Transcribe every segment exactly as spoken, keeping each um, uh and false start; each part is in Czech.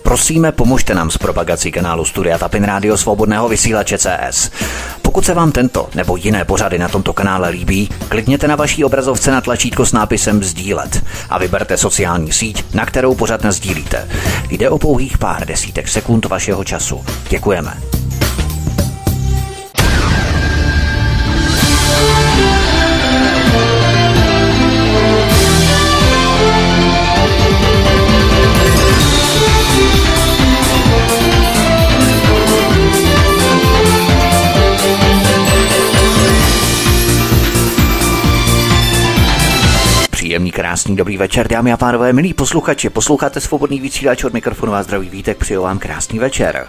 Prosíme, pomožte nám s propagací kanálu Studia Tapin Rádio Svobodného vysílače C S. Pokud se vám tento nebo jiné pořady na tomto kanále líbí, klikněte na vaší obrazovce na tlačítko s nápisem sdílet a vyberte sociální síť, na kterou pořad nasdílíte. Jde o pouhých pár desítek sekund vašeho času. Děkujeme. Příjemný, krásný, dobrý večer, dámy a pánové, milí posluchači. Posloucháte Svobodný vysílač, od mikrofonu vás zdraví Vítek, přeju vám krásný večer.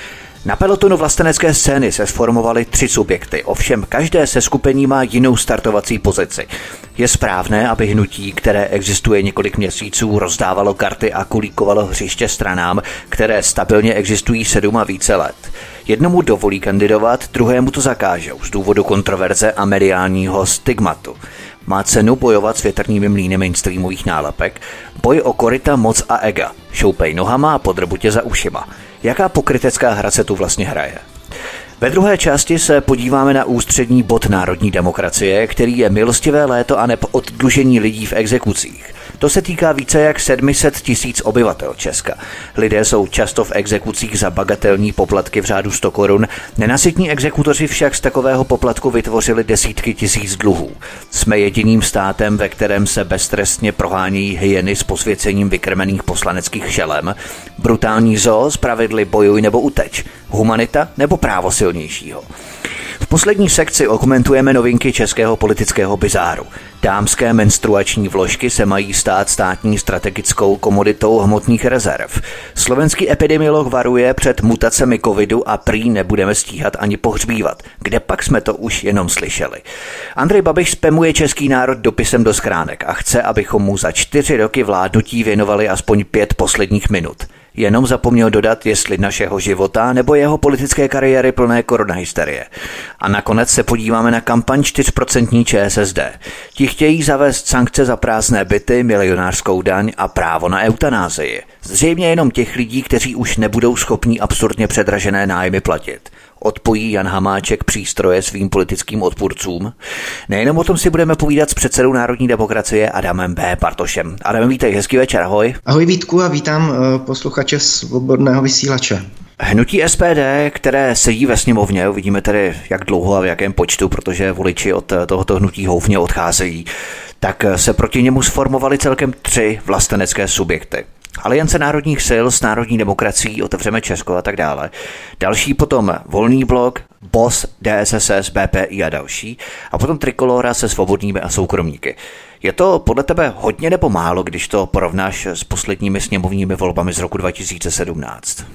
Na pelotonu vlastenecké scény se sformovaly tři subjekty, ovšem každé seskupení má jinou startovací pozici. Je správné, aby hnutí, které existuje několik měsíců, rozdávalo karty a kulíkovalo hřiště stranám, které stabilně existují sedm a více let. Jednomu dovolí kandidovat, druhému to zakážou z důvodu kontroverze a mediálního stigmatu. Má cenu bojovat s větrnými mlýny mainstreamových nálepek? Boj o koryta, moc a ega. Šoupej nohama a podrbu tě za ušima. Jaká pokrytecká hra se tu vlastně hraje? Ve druhé části se podíváme na ústřední bod národní demokracie, který je milostivé léto a neb oddlužení lidí v exekucích. To se týká více jak sedm set tisíc obyvatel Česka. Lidé jsou často v exekucích za bagatelní poplatky v řádu sto korun. Nenasytní exekutoři však z takového poplatku vytvořili desítky tisíc dluhů. Jsme jediným státem, ve kterém se beztrestně prohánějí hyeny s posvěcením vykrmených poslaneckých šelem. Brutální zoo s pravidly bojuj nebo uteč. Humanita nebo právo silnějšího. V poslední sekci okomentujeme novinky českého politického bizáru. Dámské menstruační vložky se mají stát státní strategickou komoditou hmotných rezerv. Slovenský epidemiolog varuje před mutacemi covidu a prý nebudeme stíhat ani pohřbívat. Kde pak jsme to už jenom slyšeli. Andrej Babiš spamuje český národ dopisem do schránek a chce, abychom mu za čtyři roky vládnutí věnovali aspoň pět posledních minut. Jenom zapomněl dodat, jestli našeho života nebo jeho politické kariéry plné koronahysterie. A nakonec se podíváme na kampaň čtyři procenta Č S S D. Ti chtějí zavést sankce za prázdné byty, milionářskou daň a právo na eutanázii. Zřejmě jenom těch lidí, kteří už nebudou schopní absurdně předražené nájmy platit. Odpojí Jan Hamáček přístroje svým politickým odpůrcům? Nejenom o tom si budeme povídat s předsedou národní demokracie Adamem B. Bartošem. Adam, vítej, hezký večer, ahoj. Ahoj Vítku a vítám posluchače Svobodného vysílače. Hnutí S P D, které sedí ve sněmovně, uvidíme tedy jak dlouho a v jakém počtu, protože voliči od tohoto hnutí houfně odcházejí, tak se proti němu sformovali celkem tři vlastenecké subjekty. Aliance národních sil s národní demokracií, Otevřeme Česko a tak dále. Další potom Volný blok, B O S, D S S S, B P I a další. A potom Trikolóra se svobodnými a soukromníky. Je to podle tebe hodně nebo málo, když to porovnáš s posledními sněmovními volbami z roku dva tisíce sedmnáct?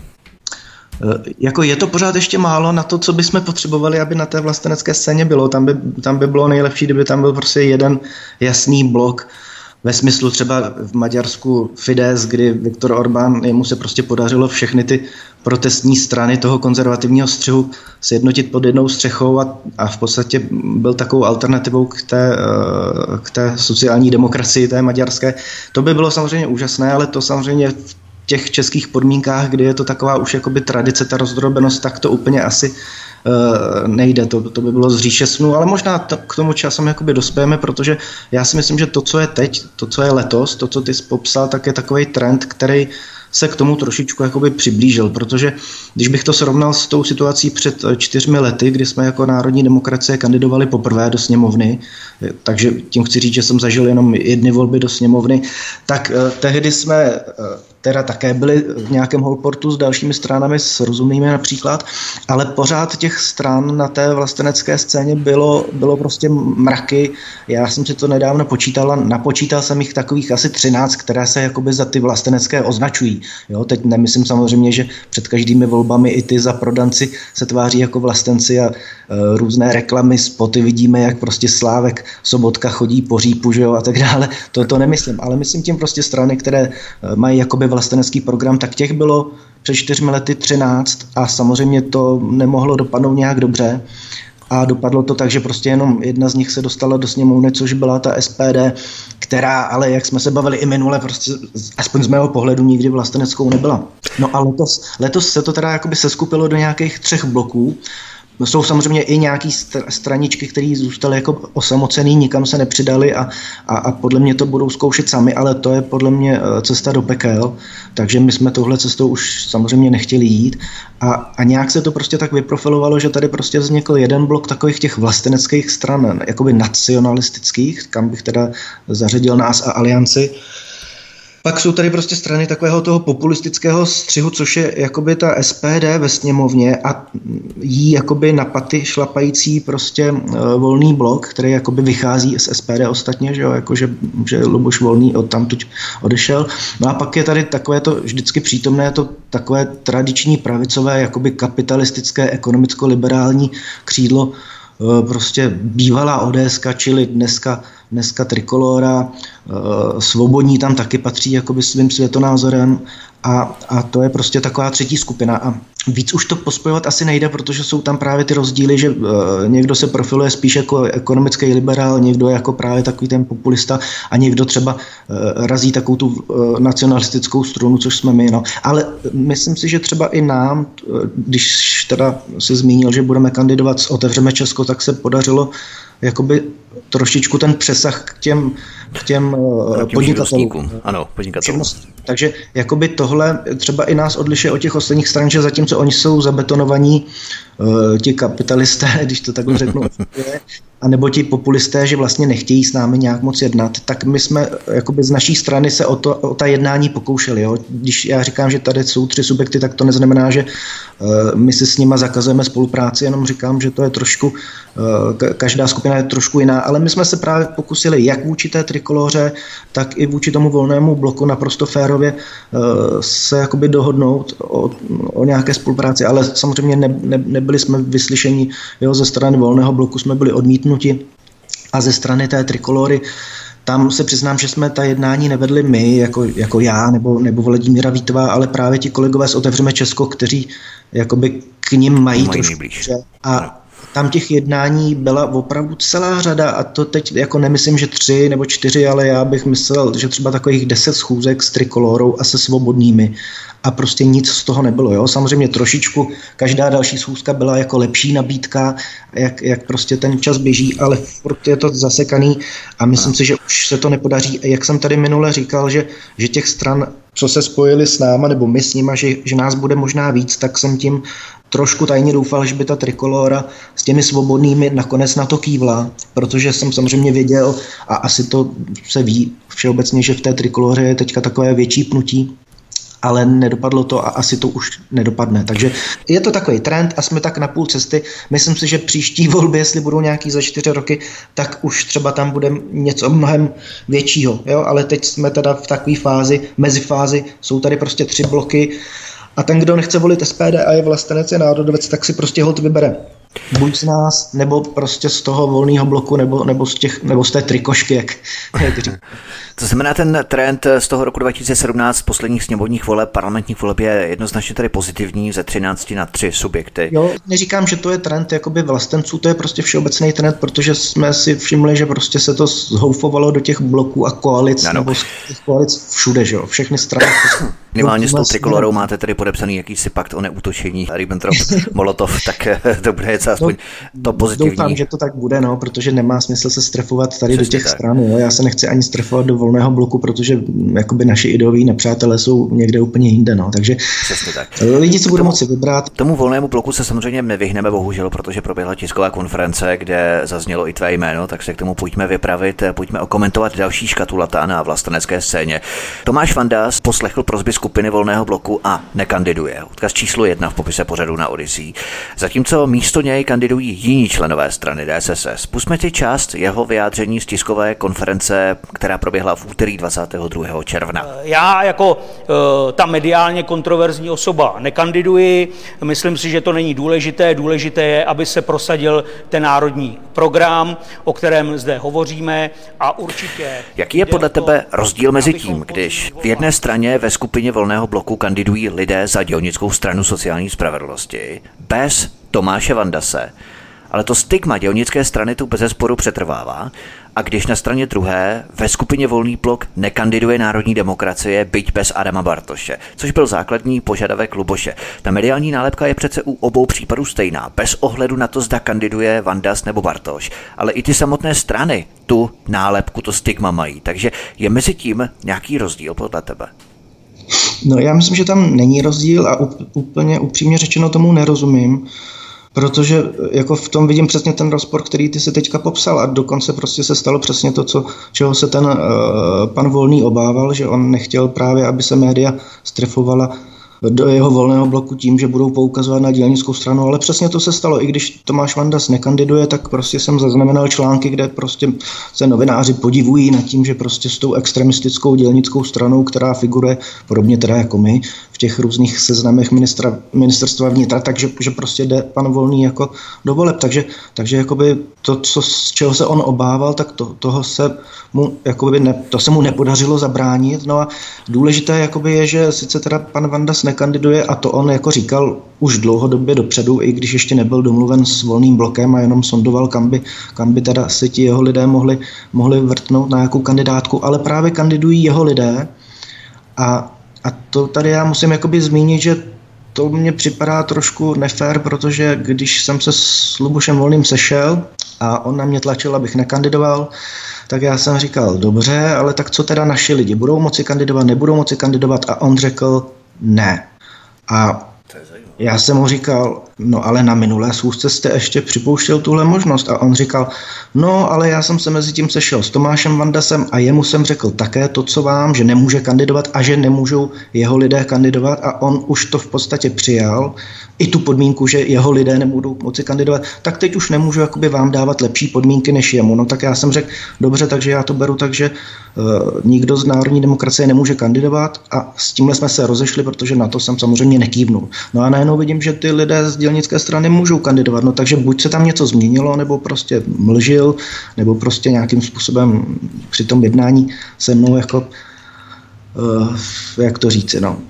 Jako je to pořád ještě málo na to, co bychom potřebovali, aby na té vlastenecké scéně bylo. Tam by, tam by bylo nejlepší, kdyby tam byl prostě jeden jasný blok. Ve smyslu třeba v Maďarsku Fidesz, kdy Viktor Orbán, jemu se prostě podařilo všechny ty protestní strany toho konzervativního střihu sjednotit pod jednou střechou a, a v podstatě byl takovou alternativou k té, k té sociální demokracii, té maďarské. To by bylo samozřejmě úžasné, ale to samozřejmě v těch českých podmínkách, kdy je to taková už jakoby tradice, ta rozdrobenost, tak to úplně asi nejde, to, to by bylo z říše snů, ale možná to, k tomu časem jakoby dospějeme, protože já si myslím, že to, co je teď, to, co je letos, to, co ty jsi popsal, tak je takový trend, který se k tomu trošičku jakoby přiblížil, protože když bych to srovnal s tou situací před čtyřmi lety, kdy jsme jako národní demokracie kandidovali poprvé do sněmovny, takže tím chci říct, že jsem zažil jenom jedny volby do sněmovny, tak eh, tehdy jsme eh, teda také byli v nějakém holportu s dalšími stranami, s Rozumnými například, ale pořád těch stran na té vlastenecké scéně bylo, bylo prostě mraky. Já jsem si to nedávno počítal a napočítal jsem jich takových asi třináct, které se jakoby za ty vlastenecké označují. Jo, teď nemyslím samozřejmě, že před každými volbami i ty zaprodanci se tváří jako vlastenci a e, různé reklamy, spoty vidíme, jak prostě Slávek Sobotka chodí po řípu, že jo, a tak dále. To, to nemyslím, ale myslím tím prostě strany, které mají jakoby vlastenecký program, tak těch bylo před čtyřmi lety třináct a samozřejmě to nemohlo dopadnout nějak dobře. A dopadlo to tak, že prostě jenom jedna z nich se dostala do sněmovny, což byla ta S P D, která ale, jak jsme se bavili i minule, prostě aspoň z mého pohledu nikdy vlasteneckou nebyla. No a letos, letos se to teda jakoby seskupilo do nějakých třech bloků. Jsou samozřejmě i nějaký straničky, které zůstaly jako osamocený, nikam se nepřidali a, a, a podle mě to budou zkoušet sami, ale to je podle mě cesta do pekel, takže my jsme touhle cestou už samozřejmě nechtěli jít a, a nějak se to prostě tak vyprofilovalo, že tady prostě vznikl jeden blok takových těch vlasteneckých stran, jakoby nacionalistických, kam bych teda zařadil nás a Alianci. Pak jsou tady prostě strany takového toho populistického střihu, což je jakoby ta S P D ve sněmovně a jí jakoby na paty šlapající prostě uh, Volný blok, který jakoby vychází z S P D ostatně, že jo, jakože že Luboš Volný odtamtud odešel. No a pak je tady takové to vždycky přítomné to takové tradiční pravicové, jakoby kapitalistické, ekonomicko-liberální křídlo, prostě bývalá O D S, čili dneska, dneska Trikolóra, Svobodní tam taky patří jakoby svým světonázorem a, a to je prostě taková třetí skupina a víc už to pospojovat asi nejde, protože jsou tam právě ty rozdíly, že uh, někdo se profiluje spíš jako ekonomický liberál, někdo jako právě takový ten populista a někdo třeba uh, razí takovou tu uh, nacionalistickou strunu, což jsme my. No. Ale myslím si, že třeba i nám, uh, když teda se zmínil, že budeme kandidovat s Otevřeme Česko, tak se podařilo jakoby trošičku ten přesah k těm, k těm podnikatelům. Ano, podnikatelům. Takže jakoby tohle třeba i nás odlišuje od těch ostatních stran, že zatímco oni jsou zabetonovaní, uh, ti kapitalisté, když to takhle řeknu, a nebo ti populisté, že vlastně nechtějí s námi nějak moc jednat, tak my jsme jakoby z naší strany se o, to, o ta jednání pokoušeli. Jo? Když já říkám, že tady jsou tři subjekty, tak to neznamená, že uh, my si s nima zakazujeme spolupráci, jenom říkám, že to je trošku, uh, každá skupina je trošku jiná, ale my jsme se právě pokusili jak vůči té Trikolóře, tak i vůči tomu Volnému bloku naprosto férově uh, se jakoby dohodnout o, o nějaké spolupráci, ale samozřejmě ne, ne, nebyli jsme vyslyšeni, jo, ze strany Volného bloku jsme byli odmítnuti a ze strany té Trikolóry tam se přiznám, že jsme ta jednání nevedli my, jako, jako já nebo, nebo Vladimíra Vítová, ale právě ti kolegové z Otevřeme Česko, kteří jakoby k nim mají, mají trošku a tam těch jednání byla opravdu celá řada a to teď jako nemyslím, že tři nebo čtyři, ale já bych myslel, že třeba takových deset schůzek s Trikolórou a se Svobodnými a prostě nic z toho nebylo. Jo? Samozřejmě trošičku každá další schůzka byla jako lepší nabídka, jak, jak prostě ten čas běží, ale furt je to zasekaný a myslím si, že už se to nepodaří. Jak jsem tady minule říkal, že, že těch stran, co se spojili s náma nebo my s nima, že, že nás bude možná víc, tak jsem tím trošku tajně doufal, že by ta Trikolóra s těmi Svobodnými nakonec na to kývla, protože jsem samozřejmě věděl a asi to se ví všeobecně, že v té Trikolóře je teďka takové větší pnutí, ale nedopadlo to a asi to už nedopadne. Takže je to takový trend a jsme tak na půl cesty. Myslím si, že příští volby, jestli budou nějaký za čtyři roky, tak už třeba tam bude něco mnohem většího. Jo? Ale teď jsme teda v takové fázi, mezifázi, jsou tady prostě tři bloky a ten, kdo nechce volit S P D a je vlastenec, je národovec, tak si prostě holt vybere. Buď z nás, nebo prostě z toho Volného bloku, nebo, nebo, z, těch, nebo z té trikošky, jak, jak říct. To znamená, ten trend z toho roku dva tisíce sedmnáct posledních sněmovních voleb, parlamentních voleb je jednoznačně tady pozitivní, ze třinácti na tři subjekty. Jo, neříkám, že to je trend jakoby vlastenců, to je prostě všeobecný trend, protože jsme si všimli, že prostě se to zhoufovalo do těch bloků a koalic, ano. nebo z těch koalic všude, že jo, všechny strany. Minimálně s tou Trikolorou máte tady podepsaný jakýsi pakt o neútočení Ribbentrop-Molotov, tak to bude něco aspoň no, to pozitivní. Doufám, že to tak bude, no, protože nemá smysl se strefovat tady Přesně do těch tak. stran. Jo. Já se nechci ani strefovat do Volného bloku, protože jakoby naši ideoví nepřátelé jsou někde úplně jinde. No. Takže tak. lidi si budou moci vybrat. Tomu Volnému bloku se samozřejmě nevyhneme, bohužel, protože proběhla tisková konference, kde zaznělo i tvé jméno, tak se k tomu pojďme vypravit, pojďme okomentovat další škatulata na vlastenecké scéně. Tomáš Vandas poslechl prosby skupiny Volného bloku a nekandiduje. Odkaz číslo jedna v popise pořadu na Odyssey. Zatímco místo něj kandidují jiní členové strany D S S S. Pusťme si část jeho vyjádření z tiskové konference, která proběhla v úterý dvacátého druhého června. Já jako uh, ta mediálně kontroverzní osoba nekandiduji. Myslím si, že to není důležité. Důležité je, aby se prosadil ten národní program, o kterém zde hovoříme a určitě... Jaký je podle tebe rozdíl mezi tím, když v jedné straně ve skupině Volného bloku kandidují lidé za Dělnickou stranu sociální spravedlnosti bez Tomáše Vandase, ale to stigma Dělnické strany tu bezesporu přetrvává, A když na straně druhé ve skupině Volný blok nekandiduje Národní demokracie, byť bez Adama Bartoše, což byl základní požadavek Luboše. Ta mediální nálepka je přece u obou případů stejná, bez ohledu na to, zda kandiduje Vandas nebo Bartoš. Ale i ty samotné strany tu nálepku, to stigma mají. Takže je mezi tím nějaký rozdíl podle tebe? No já myslím, že tam není rozdíl a úplně upřímně řečeno tomu nerozumím, protože jako v tom vidím přesně ten rozpor, který ty se teďka popsal a dokonce prostě se stalo přesně to, co, čeho se ten uh, pan Volný obával, že on nechtěl právě, aby se média strefovala do jeho Volného bloku tím, že budou poukazovat na dělnickou stranu, ale přesně to se stalo. I když Tomáš Vandas nekandiduje, tak prostě jsem zaznamenal články, kde prostě se novináři podivují nad tím, že prostě s tou extremistickou dělnickou stranou, která figuruje podobně teda jako my v těch různých seznamech ministra, ministerstva vnitra, takže že prostě jde pan Volný jako do voleb. Takže, takže jakoby to, co, z čeho se on obával, tak to, toho se mu, jakoby ne, to se mu nepodařilo zabránit. No a důležité jakoby je, že sice teda pan Vandas nekandiduje a to on jako říkal už dlouhodobě dopředu, i když ještě nebyl domluven s Volným blokem a jenom sondoval, kam by, kam by teda si ti jeho lidé mohli, mohli vrtnout na jakou kandidátku, ale právě kandidují jeho lidé a, a to tady já musím jakoby zmínit, že to mně připadá trošku nefér, protože když jsem se s Lubošem Volným sešel a on na mě tlačil, abych nekandidoval, tak já jsem říkal, dobře, ale tak co teda naši lidi, budou moci kandidovat, nebudou moci kandidovat a on řekl ne. A já jsem mu říkal, no ale na minulé schůzce jste ještě připouštěl tuhle možnost a on říkal, no ale já jsem se mezi tím sešel s Tomášem Vandasem a jemu jsem řekl také to, co vám, že nemůže kandidovat a že nemůžou jeho lidé kandidovat a on už to v podstatě přijal, i tu podmínku, že jeho lidé nebudou moci kandidovat, tak teď už nemůžu jakoby vám dávat lepší podmínky než jemu. No tak já jsem řekl, dobře, takže já to beru tak, že uh, nikdo z Národní demokracie nemůže kandidovat a s tímhle jsme se rozešli, protože na to jsem samozřejmě nekývnul. No a najednou vidím, že ty lidé z dělnické strany můžou kandidovat, no takže buď se tam něco změnilo, nebo prostě mlžil, nebo prostě nějakým způsobem při tom jednání se mnou jako, uh, jak to říci, no,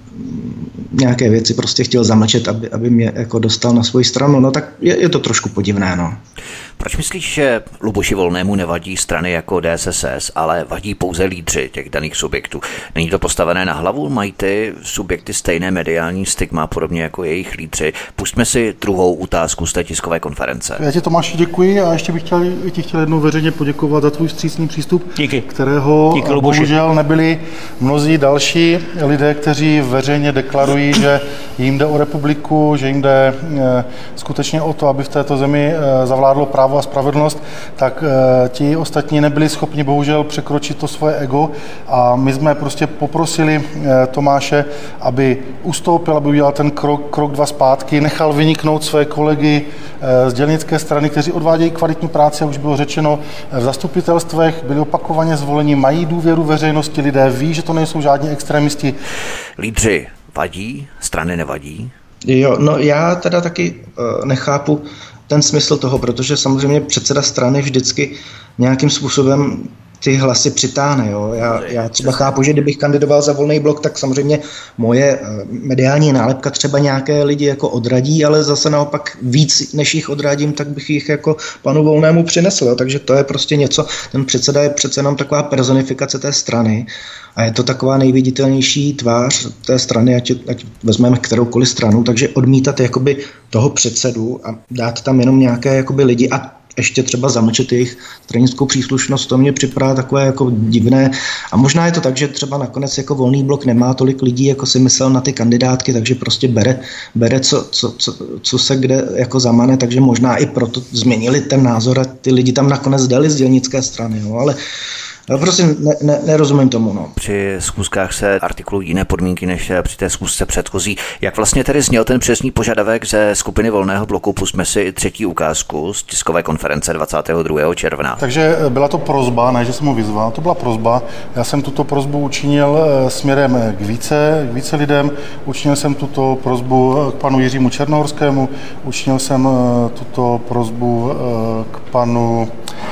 nějaké věci prostě chtěl zamlčet, aby, aby mě jako dostal na svoji stranu, no tak je, je to trošku podivné, no. Proč myslíš, že Luboši Volnému nevadí strany jako D S S S, ale vadí pouze lídři těch daných subjektů? Není to postavené na hlavu? Mají ty subjekty stejné mediální stigma, podobně jako jejich lídři? Pustme si druhou otázku z té tiskové konference. Já ti, Tomáši, děkuji a ještě bych chtěl, ti chtěl jednou veřejně poděkovat za tvůj vstřícný přístup, Díky. kterého Díky, bohužel nebyli mnozí další lidé, kteří veřejně deklarují, že jim jde o republiku, že jim jde e, skutečně o to, aby v této zemi e, zavládlo právo a spravedlnost, tak e, ti ostatní nebyli schopni bohužel překročit to svoje ego a my jsme prostě poprosili e, Tomáše, aby ustoupil, aby udělal ten krok, krok dva zpátky, nechal vyniknout své kolegy e, z dělnické strany, kteří odvádějí kvalitní práci, už bylo řečeno v zastupitelstvech, byli opakovaně zvoleni, mají důvěru veřejnosti, lidé ví, že to nejsou žádní extremisti. Lídři vadí, strany nevadí? Jo, no já teda taky uh, nechápu ten smysl toho, protože samozřejmě předseda strany vždycky nějakým způsobem ty hlasy přitáhne. Jo. Já, já třeba chápu, že kdybych kandidoval za Volný blok, tak samozřejmě moje mediální nálepka třeba nějaké lidi jako odradí, ale zase naopak víc, než jich odradím, tak bych jich jako panu Volnému přinesl. Jo. Takže to je prostě něco, ten předseda je přece jenom taková personifikace té strany a je to taková nejviditelnější tvář té strany, ať, ať vezmeme kteroukoliv stranu, takže odmítat jakoby toho předsedu a dát tam jenom nějaké jakoby lidi a ještě třeba zamlčet jejich stranickou příslušnost, to mně připadá takové jako divné. A možná je to tak, že třeba nakonec jako Volný blok nemá tolik lidí, jako si myslel na ty kandidátky, takže prostě bere, bere co, co, co, co se kde jako zamane, takže možná i proto změnili ten názor a ty lidi tam nakonec dali z dělnické strany, jo, ale já prostě ne, ne, nerozumím tomu. No. Při schůzkách se artikulují jiné podmínky než při té schůzce předchozí. Jak vlastně tedy zněl ten přesný požadavek ze skupiny Volného bloku? Pustme si třetí ukázku z tiskové konference dvacátého druhého června. Takže byla to prosba, ne, že jsem ho vyzval, to byla prosba. Já jsem tuto prosbu učinil směrem k více, k více lidem. Učinil jsem tuto prosbu k panu Jiřímu Černohorskému, učinil jsem tuto prosbu k panu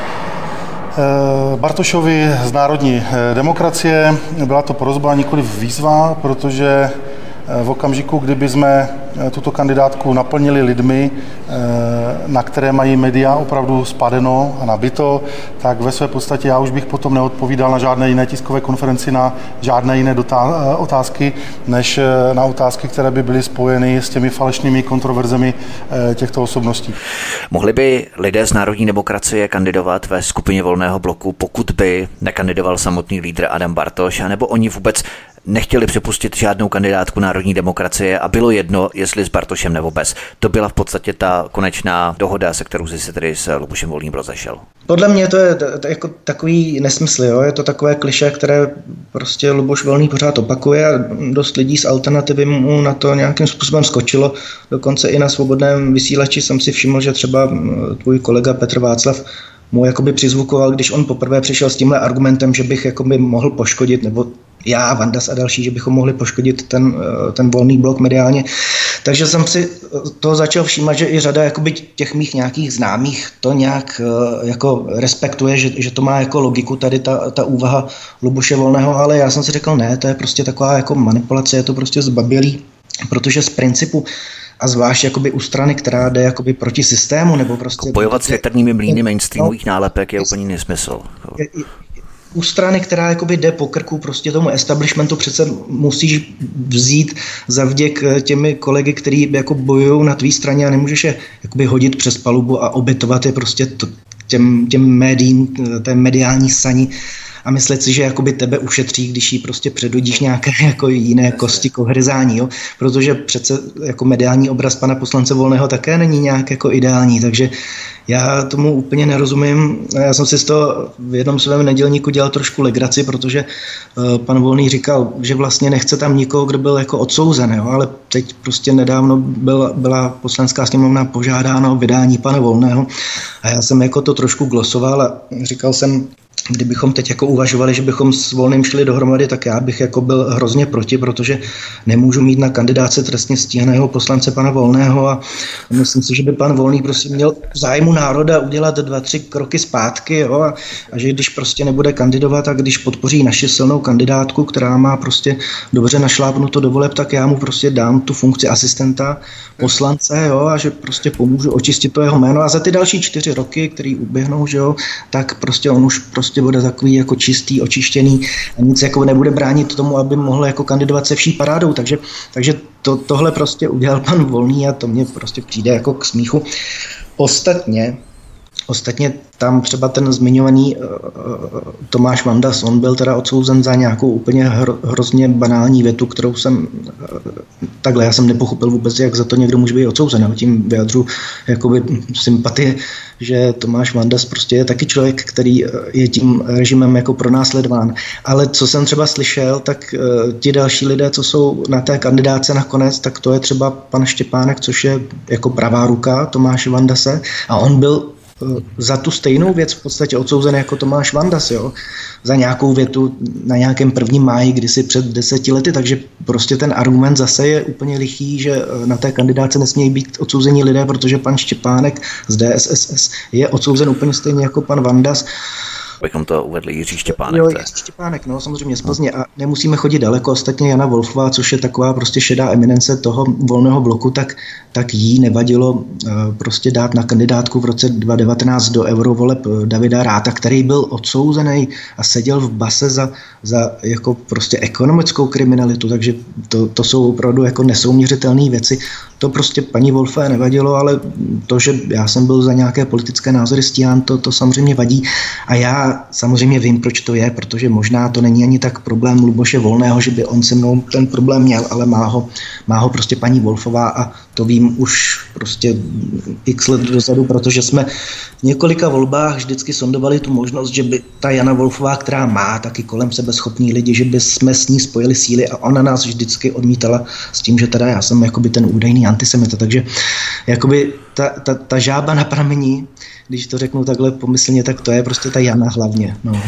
Bartošovi z Národní demokracie. Byla to prosba, nikoliv výzva, protože v okamžiku, kdyby jsme tuto kandidátku naplnili lidmi, na které mají média opravdu spadeno a nabito, tak ve své podstatě já už bych potom neodpovídal na žádné jiné tiskové konferenci, na žádné jiné dotá- otázky, než na otázky, které by byly spojeny s těmi falešnými kontroverzemi těchto osobností. Mohli by lidé z národní demokracie kandidovat ve skupině Volného bloku, pokud by nekandidoval samotný lídr Adam Bartoš, anebo oni vůbec nechtěli připustit žádnou kandidátku národní demokracie a bylo jedno, jestli s Bartošem nebo bez. To byla v podstatě ta konečná dohoda, se kterou jsi se tedy s Lubošem Volným rozešel. Podle mě to je to, to jako takový nesmysl, jo? Je to takové klišé, které prostě Luboš Volný pořád opakuje a dost lidí z alternativy mu na to nějakým způsobem skočilo. Dokonce i na Svobodném vysílači jsem si všiml, že třeba tvůj kolega Petr Václav mu jakoby přizvukoval, když on poprvé přišel s tímhle argumentem, že bych jakoby mohl poškodit, nebo já, Vandas a další, že bychom mohli poškodit ten, ten Volný blok mediálně. Takže jsem si toho začal všímat, že i řada jakoby těch mých nějakých známých to nějak jako respektuje, že, že to má jako logiku tady ta, ta úvaha Luboše Volného, ale já jsem si řekl, ne, to je prostě taková jako manipulace, je to prostě zbabělý, protože z principu a zvlášť jakoby u strany, která jde jakoby proti systému, nebo prostě... Bojovat s větrnými mlýny mainstreamových nálepek je úplně nesmysl. U strany, která jakoby jde po krku prostě tomu establishmentu, přece musíš vzít za vděk těmi kolegy, kteří jako bojují na tvý straně a nemůžeš je jakoby hodit přes palubu a obětovat je prostě to, těm, těm médiím, té mediální sani a myslet si, že jakoby tebe ušetří, když jí prostě předhodíš nějaké jako jiné kosti k ohryzání, jo? Protože přece jako mediální obraz pana poslance Volného také není nějak jako ideální, takže já tomu úplně nerozumím. Já jsem si z toho v jednom svém nedělníku dělal trošku legraci, protože uh, pan Volný říkal, že vlastně nechce tam nikoho, kdo byl jako odsouzen, jo? Ale teď prostě nedávno byl, byla poslanecká sněmovna požádána o vydání pana Volného a já jsem jako to trošku glosoval a říkal jsem, kdybychom teď jako uvažovali, že bychom s Volným šli dohromady, tak já bych jako byl hrozně proti, protože nemůžu mít na kandidáce trestně stíhaného poslance pana Volného a myslím si, že by pan Volný prostě měl v zájmu národa udělat dva, tři kroky zpátky, jo, a, a že když prostě nebude kandidovat a když podpoří naši silnou kandidátku, která má prostě dobře našlápnuto do voleb, tak já mu prostě dám tu funkci asistenta poslance, jo, a že prostě pomůžu očistit to jeho jméno a za ty další čtyři roky, který uběhnou, že jo, tak prostě on už prostě bude takový jako čistý, očištěný a nic jako nebude bránit tomu, aby mohl jako kandidovat se vší parádou, takže, takže to, tohle prostě udělal pan Volný a to mě prostě přijde jako k smíchu. Ostatně Ostatně tam třeba ten zmiňovaný uh, Tomáš Vandas, on byl teda odsouzen za nějakou úplně hro, hrozně banální větu, kterou jsem uh, takhle, já jsem nepochopil vůbec, jak za to někdo může být odsouzen. A tím vyjadřu jakoby sympatie, že Tomáš Vandas prostě je taky člověk, který je tím režimem jako pronásledován. Ale co jsem třeba slyšel, tak uh, ti další lidé, co jsou na té kandidáce nakonec, tak to je třeba pan Štěpánek, což je jako pravá ruka Tomáše Vandase a on byl za tu stejnou věc v podstatě odsouzen jako Tomáš Vandas, jo? Za nějakou větu na nějakém prvním máji, kdysi před deseti lety, takže prostě ten argument zase je úplně lichý, že na té kandidáce nesmějí být odsouzení lidé, protože pan Štěpánek z D S S S je odsouzen úplně stejně jako pan Vandas. Bychom to uvedli Jiří Štěpánek. Jo, Jiří Štěpánek, no, samozřejmě z Plzně a nemusíme chodit daleko, ostatně Jana Wolfová, což je taková prostě šedá eminence toho Volného bloku, tak, tak jí nevadilo uh, prostě dát na kandidátku v roce dva tisíce devatenáct do eurovoleb Davida Ráta, který byl odsouzený a seděl v base za, za jako prostě ekonomickou kriminalitu, takže to, to jsou opravdu jako nesouměřitelné věci. To prostě paní Wolfové nevadilo, ale to, že já jsem byl za nějaké politické názory stíhán, to, to samozřejmě vadí. A já samozřejmě vím, proč to je, protože možná to není ani tak problém Luboše Volného, že by on se mnou ten problém měl, ale má ho, má ho prostě paní Wolfová a to vím už prostě x let dozadu, protože jsme v několika volbách vždycky sondovali tu možnost, že by ta Jana Wolfová, která má taky kolem sebe schopní lidi, že by jsme s ní spojili síly a ona nás vždycky odmítala s tím, že teda já jsem jakoby ten údajný antisemita, takže jakoby ta, ta, ta žába na pramení, když to řeknu takhle pomyslně, tak to je prostě ta Jana hlavně. No.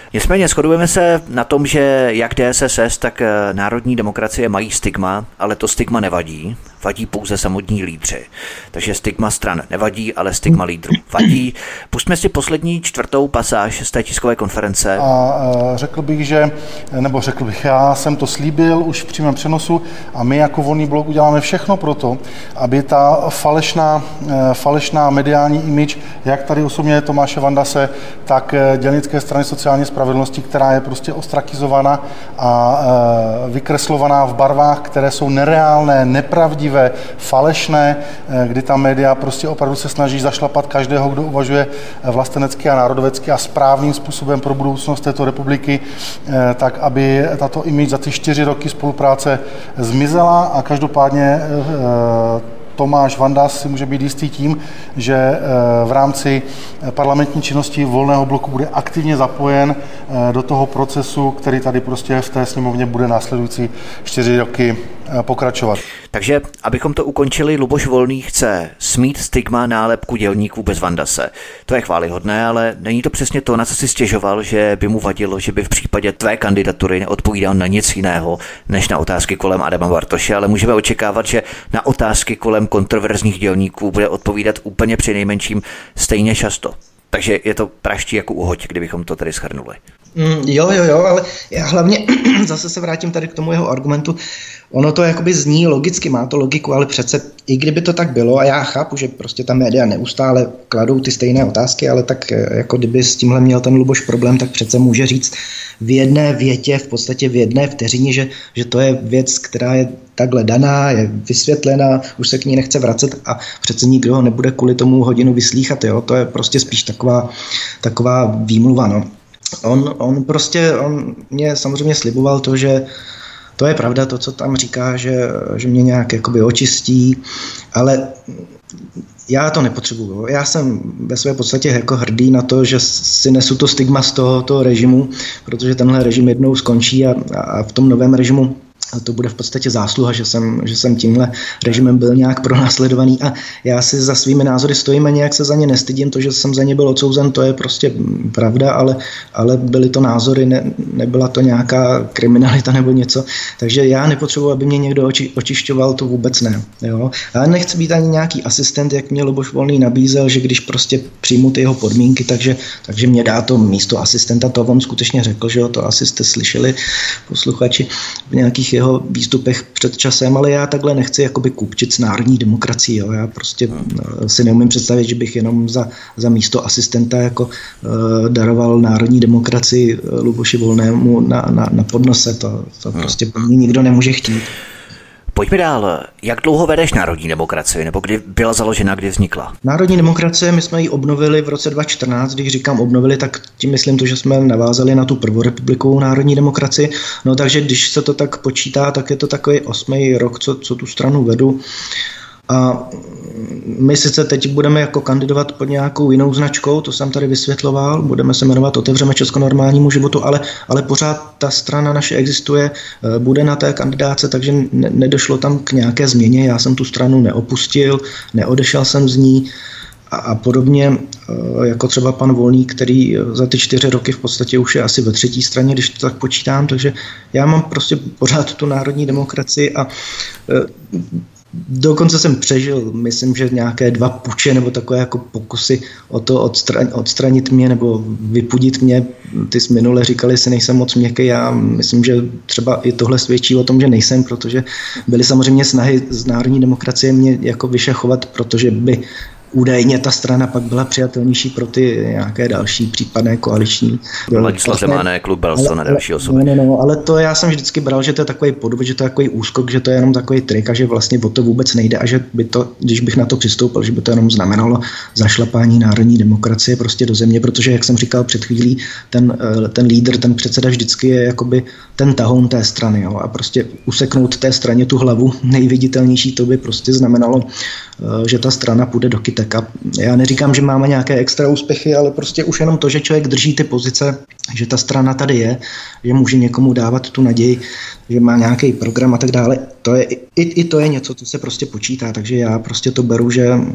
Nicméně shodujeme se na tom, že jak D S S S, tak národní demokracie mají stigma, ale to stigma nevadí. Vadí pouze samotní lídři. Takže stigma stran nevadí, ale stigma lídrů vadí. Pustme si poslední čtvrtou pasáž z té tiskové konference. A řekl bych, že, nebo řekl bych, já jsem to slíbil už v přímém přenosu a my jako Volný blok uděláme všechno pro to, aby ta falešná, falešná mediální image, jak tady osobně Tomáše Vandase, tak dělnické strany sociální spravedlnosti, která je prostě ostrakizovaná a vykreslovaná v barvách, které jsou nereálné, nepravdivé, falešné, kdy ta média prostě opravdu se snaží zašlapat každého, kdo uvažuje vlastenecky a národovecky a správným způsobem pro budoucnost této republiky, tak aby tato image za ty čtyři roky spolupráce zmizela a každopádně Tomáš Vandas si může být jistý tím, že v rámci parlamentní činnosti Volného bloku bude aktivně zapojen do toho procesu, který tady prostě v té sněmovně bude následující čtyři roky pokračovat. Takže, abychom to ukončili, Luboš Volný chce smít stigma nálepku dělníků bez Vandase. To je chvályhodné, ale není to přesně to, na co si stěžoval, že by mu vadilo, že by v případě tvé kandidatury neodpovídal na nic jiného, než na otázky kolem Adama Bartoše, ale můžeme očekávat, že na otázky kolem kontroverzních dělníků bude odpovídat úplně přinejmenším stejně často. Takže je to praští jako uhoď, kdybychom to tady shrnuli. Mm, jo, jo, jo, ale já hlavně zase se vrátím tady k tomu jeho argumentu. Ono to jakoby zní logicky, má to logiku, ale přece i kdyby to tak bylo, a já chápu, že prostě ta média neustále kladou ty stejné otázky, ale tak jako kdyby s tímhle měl ten Luboš problém, tak přece může říct v jedné větě, v podstatě v jedné vteřině, že, že to je věc, která je takhle daná, je vysvětlená, už se k ní nechce vracet a přece nikdo ho nebude kvůli tomu hodinu vyslýchat, jo? To je prostě spíš taková, taková výmluva, no. On, on prostě, on mě samozřejmě sliboval to, že to je pravda, to, co tam říká, že, že mě nějak jakoby očistí, ale já to nepotřebuju. Já jsem ve své podstatě jako hrdý na to, že si nesu to stigma z toho, toho režimu, protože tenhle režim jednou skončí a, a v tom novém režimu a to bude v podstatě zásluha, že jsem, že jsem tímhle režimem byl nějak pronásledovaný a já si za svými názory stojím a nějak se za ně nestydím. To, že jsem za ně byl odsouzen, to je prostě pravda, ale, ale byly to názory, ne, nebyla to nějaká kriminalita nebo něco. Takže já nepotřebuji, aby mě někdo oči, očišťoval, to vůbec ne. Jo? A nechci být ani nějaký asistent, jak mě Luboš Volný nabízel, že když prostě přijmu ty jeho podmínky, takže, takže mě dá to místo asistenta. To on skutečně řekl, že jo, to asi jste slyšeli posluchači v nějakých jeho výstupech před časem, ale já takhle nechci jakoby kupčit s národní demokracií. Jo. Já prostě si neumím představit, že bych jenom za, za místo asistenta jako uh, daroval národní demokracii Luboši Volnému na, na, na podnose. To, to hmm. prostě po mně nikdo nemůže chtít. Pojďme dál. Jak dlouho vedeš národní demokracii, nebo kdy byla založena, kdy vznikla? Národní demokracie, my jsme ji obnovili v roce dva tisíce čtrnáct, když říkám obnovili, tak tím myslím to, že jsme navázali na tu prvorepublikovou národní demokracii. No takže když se to tak počítá, tak je to takový osmý rok, co, co tu stranu vedu. A my sice teď budeme jako kandidovat pod nějakou jinou značkou, to jsem tady vysvětloval, budeme se jmenovat Otevřeme Česko normálnímu životu, ale, ale pořád ta strana naše existuje, bude na té kandidáce, takže ne, nedošlo tam k nějaké změně, já jsem tu stranu neopustil, neodešel jsem z ní a, a podobně, jako třeba pan Volný, který za ty čtyři roky v podstatě už je asi ve třetí straně, když to tak počítám, takže já mám prostě pořád tu národní demokracii a dokonce jsem přežil, myslím, že nějaké dva puče nebo takové jako pokusy o to odstranit, odstranit mě nebo vypudit mě. Ty jsi minule říkali, že nejsem moc měkký. Já myslím, že třeba i tohle svědčí o tom, že nejsem, protože byly samozřejmě snahy z národní demokracie mě jako vyšachovat, protože by údajně ta strana pak byla přijatelnější pro ty nějaké další případné koaliční. Ladislav Zemánek, Klub Belson a další osoby. No, no, no, ale to já jsem vždycky bral, že to je takový podvod, že to je takový úskok, že to je jenom takový trik a že vlastně o to vůbec nejde a že by to, když bych na to přistoupil, že by to jenom znamenalo zašlapání národní demokracie prostě do země, protože jak jsem říkal před chvílí, ten, ten lídr, ten předseda vždycky je jakoby ten tahoun té strany, jo, a prostě useknout té straně tu hlavu nejviditelnější, to by prostě znamenalo, že ta strana půjde do kytek užitek. A já neříkám, že máme nějaké extra úspěchy, ale prostě už jenom to, že člověk drží ty pozice, že ta strana tady je, že může někomu dávat tu naději, že má nějaký program a tak dále, to je, i, i to je něco, co se prostě počítá, takže já prostě to beru, že uh,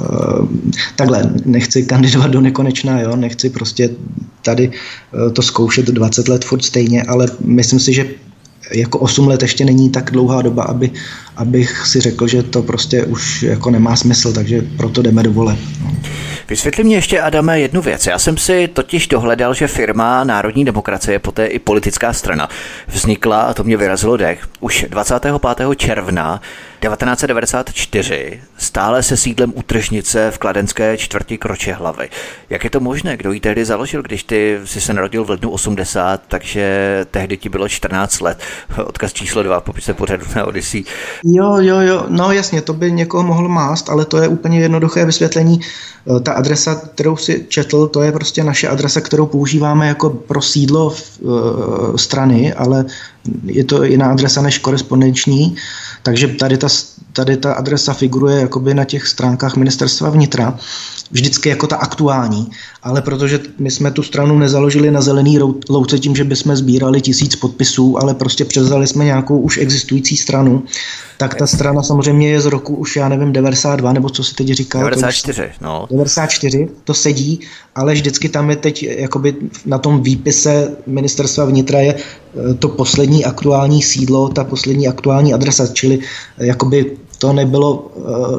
takhle, nechci kandidovat do nekonečna, jo, nechci prostě tady uh, to zkoušet dvacet let furt stejně, ale myslím si, že jako osm let ještě není tak dlouhá doba, aby, abych si řekl, že to prostě už jako nemá smysl, takže proto jdeme do voleb. No. Vysvětli mě ještě, Adame, jednu věc. Já jsem si totiž dohledal, že firma Národní demokracie, poté i politická strana, vznikla, a to mě vyrazilo dech, už dvacátého pátého června devatenáct set devadesát čtyři, stále se sídlem u Tržnice v kladenské čtvrti Kročehlavy. Jak je to možné? Kdo ji tehdy založil, když ty jsi se narodil v lednu osmdesát, takže tehdy ti bylo čtrnáct let. Odkaz číslo dva, popise pořadu na Odyssey. Jo, jo, jo, no jasně, to by někoho mohl mást, ale to je úplně jednoduché vysvětlení. Ta adresa, kterou si četl, to je prostě naše adresa, kterou používáme jako pro sídlo uh, strany, ale je to jiná adresa než korespondenční, takže tady ta, tady ta adresa figuruje jakoby na těch stránkách Ministerstva vnitra, vždycky jako ta aktuální, ale protože my jsme tu stranu nezaložili na zelený louce tím, že bychom sbírali tisíc podpisů, ale prostě převzali jsme nějakou už existující stranu, tak ta strana samozřejmě je z roku už, já nevím, devadesát dva, nebo co si teď říkal. devadesát čtyři, no. devadesát čtyři, to sedí, ale vždycky tam je teď, jakoby na tom výpise Ministerstva vnitra je to poslední aktuální sídlo, ta poslední aktuální adresa, čili jakoby to nebylo,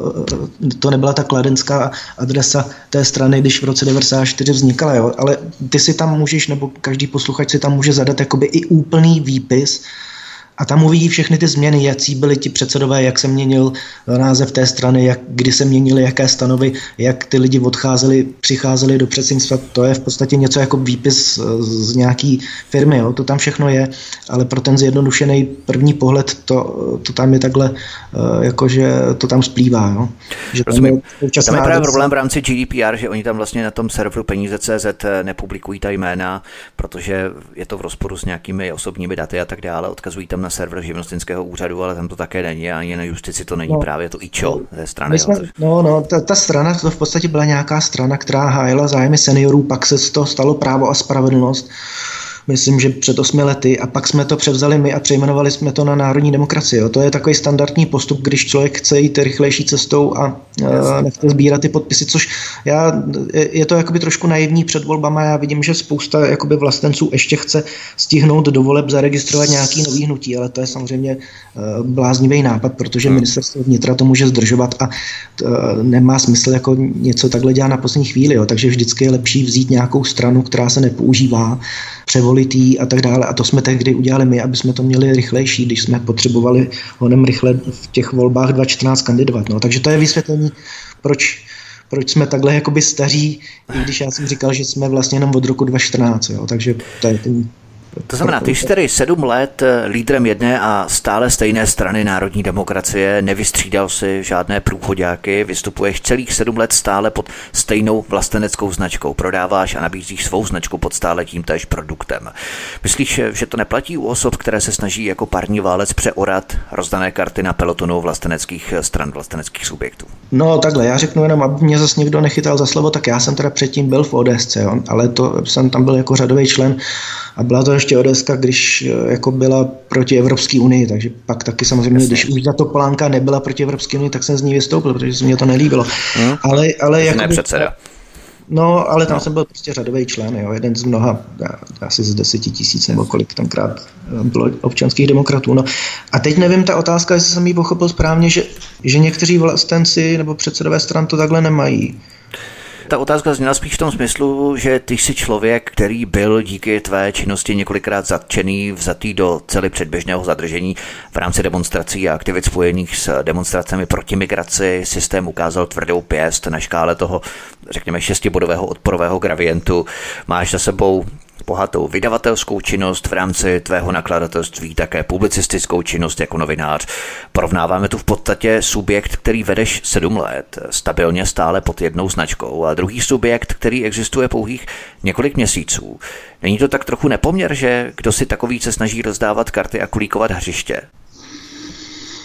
to nebyla ta kladenská adresa té strany, když v roce devadesát čtyři vznikala, jo? Ale ty si tam můžeš, nebo každý posluchač si tam může zadat jakoby i úplný výpis a tam uvidí všechny ty změny, jaký byli ti předsedové, jak se měnil název té strany, jak, kdy se měnily jaké stanovy, jak ty lidi odcházeli, přicházeli do předsednictva. To je v podstatě něco jako výpis z nějaký firmy, jo? To tam všechno je, ale pro ten zjednodušený první pohled to, to tam je takhle, jakože to tam splývá. Jo? Že tam Rozumím. Je tam je právě problém v rámci G D P R, že oni tam vlastně na tom serveru peníze tečka cé zet nepublikují ta jména, protože je to v rozporu s nějakými osobními daty a tak dále, odkazují tam na server živnostenského úřadu, ale tam to také není a ani na justici to není, no, právě to IČO ze strany. Jsme, no, no, ta, ta strana, to v podstatě byla nějaká strana, která hájila zájmy seniorů, pak se z toho stalo Právo a spravedlnost, myslím, že před osmi lety, a pak jsme to převzali my a přejmenovali jsme to na Národní demokracii. Jo. To je takový standardní postup, když člověk chce jít rychlejší cestou a uh, nechce sbírat ty podpisy, což já, je to jakoby trošku naivní před volbama. Já vidím, že spousta jakoby vlastenců ještě chce stihnout do voleb zaregistrovat nějaký nový hnutí, ale to je samozřejmě uh, bláznivý nápad, protože hmm. Ministerstvo vnitra to může zdržovat a uh, nemá smysl jako něco takhle dělat na poslední chvíli. Jo. Takže vždycky je lepší vzít nějakou stranu, která se nepoužívá, převolit a tak dále. A to jsme tehdy udělali my, aby jsme to měli rychlejší, když jsme potřebovali honem rychle v těch volbách dva tisíce čtrnáct kandidovat. No. Takže to je vysvětlení, proč, proč jsme takhle jakoby staří, i když já jsem říkal, že jsme vlastně jenom od roku dva tisíce čtrnáct. Jo. Takže to je ten... To znamená, ty jsi tedy sedm let lídrem jedné a stále stejné strany Národní demokracie, nevystřídal si žádné průchodáky, vystupuješ celých sedm let stále pod stejnou vlasteneckou značkou, prodáváš a nabízíš svou značku pod stále tímtéž produktem. Myslíš, že to neplatí u osob, které se snaží jako parní válec přeorat rozdané karty na pelotonu vlasteneckých stran, vlasteneckých subjektů? No takhle, já řeknu jenom, aby mě zase někdo nechytal za slovo, tak já jsem teda předtím byl v O D S C, jo, ale to jsem tam byl jako řadový člen a byla to ještě O D S ka, když jako byla proti Evropské unii, takže pak taky samozřejmě, když už za to Polánka nebyla proti Evropské unii, tak jsem z ní vystoupil, protože se mě to nelíbilo. Hmm. Ale, ale jako předseda. No, ale tam no. jsem byl prostě řadový člen, jo, jeden z mnoha, asi z deseti tisíc nebo kolik tenkrát bylo občanských demokratů. No. A teď nevím, ta otázka, jestli jsem ji pochopil správně, že, že někteří vlastenci nebo předsedové stran to takhle nemají. Ta otázka zněla spíš v tom smyslu, že ty jsi člověk, který byl díky tvé činnosti několikrát zatčený, vzatý do cely předběžného zadržení v rámci demonstrací a aktivit spojených s demonstracemi proti migraci. Systém ukázal tvrdou pěst na škále toho, řekněme, šestibodového odporového gradientu. Máš za sebou bohatou vydavatelskou činnost v rámci tvého nakladatelství, také publicistickou činnost jako novinář. Porovnáváme tu v podstatě subjekt, který vedeš sedm let, stabilně stále pod jednou značkou, a druhý subjekt, který existuje pouhých několik měsíců. Není to tak trochu nepoměr, že kdo si takový se snaží rozdávat karty a kulíkovat hřiště?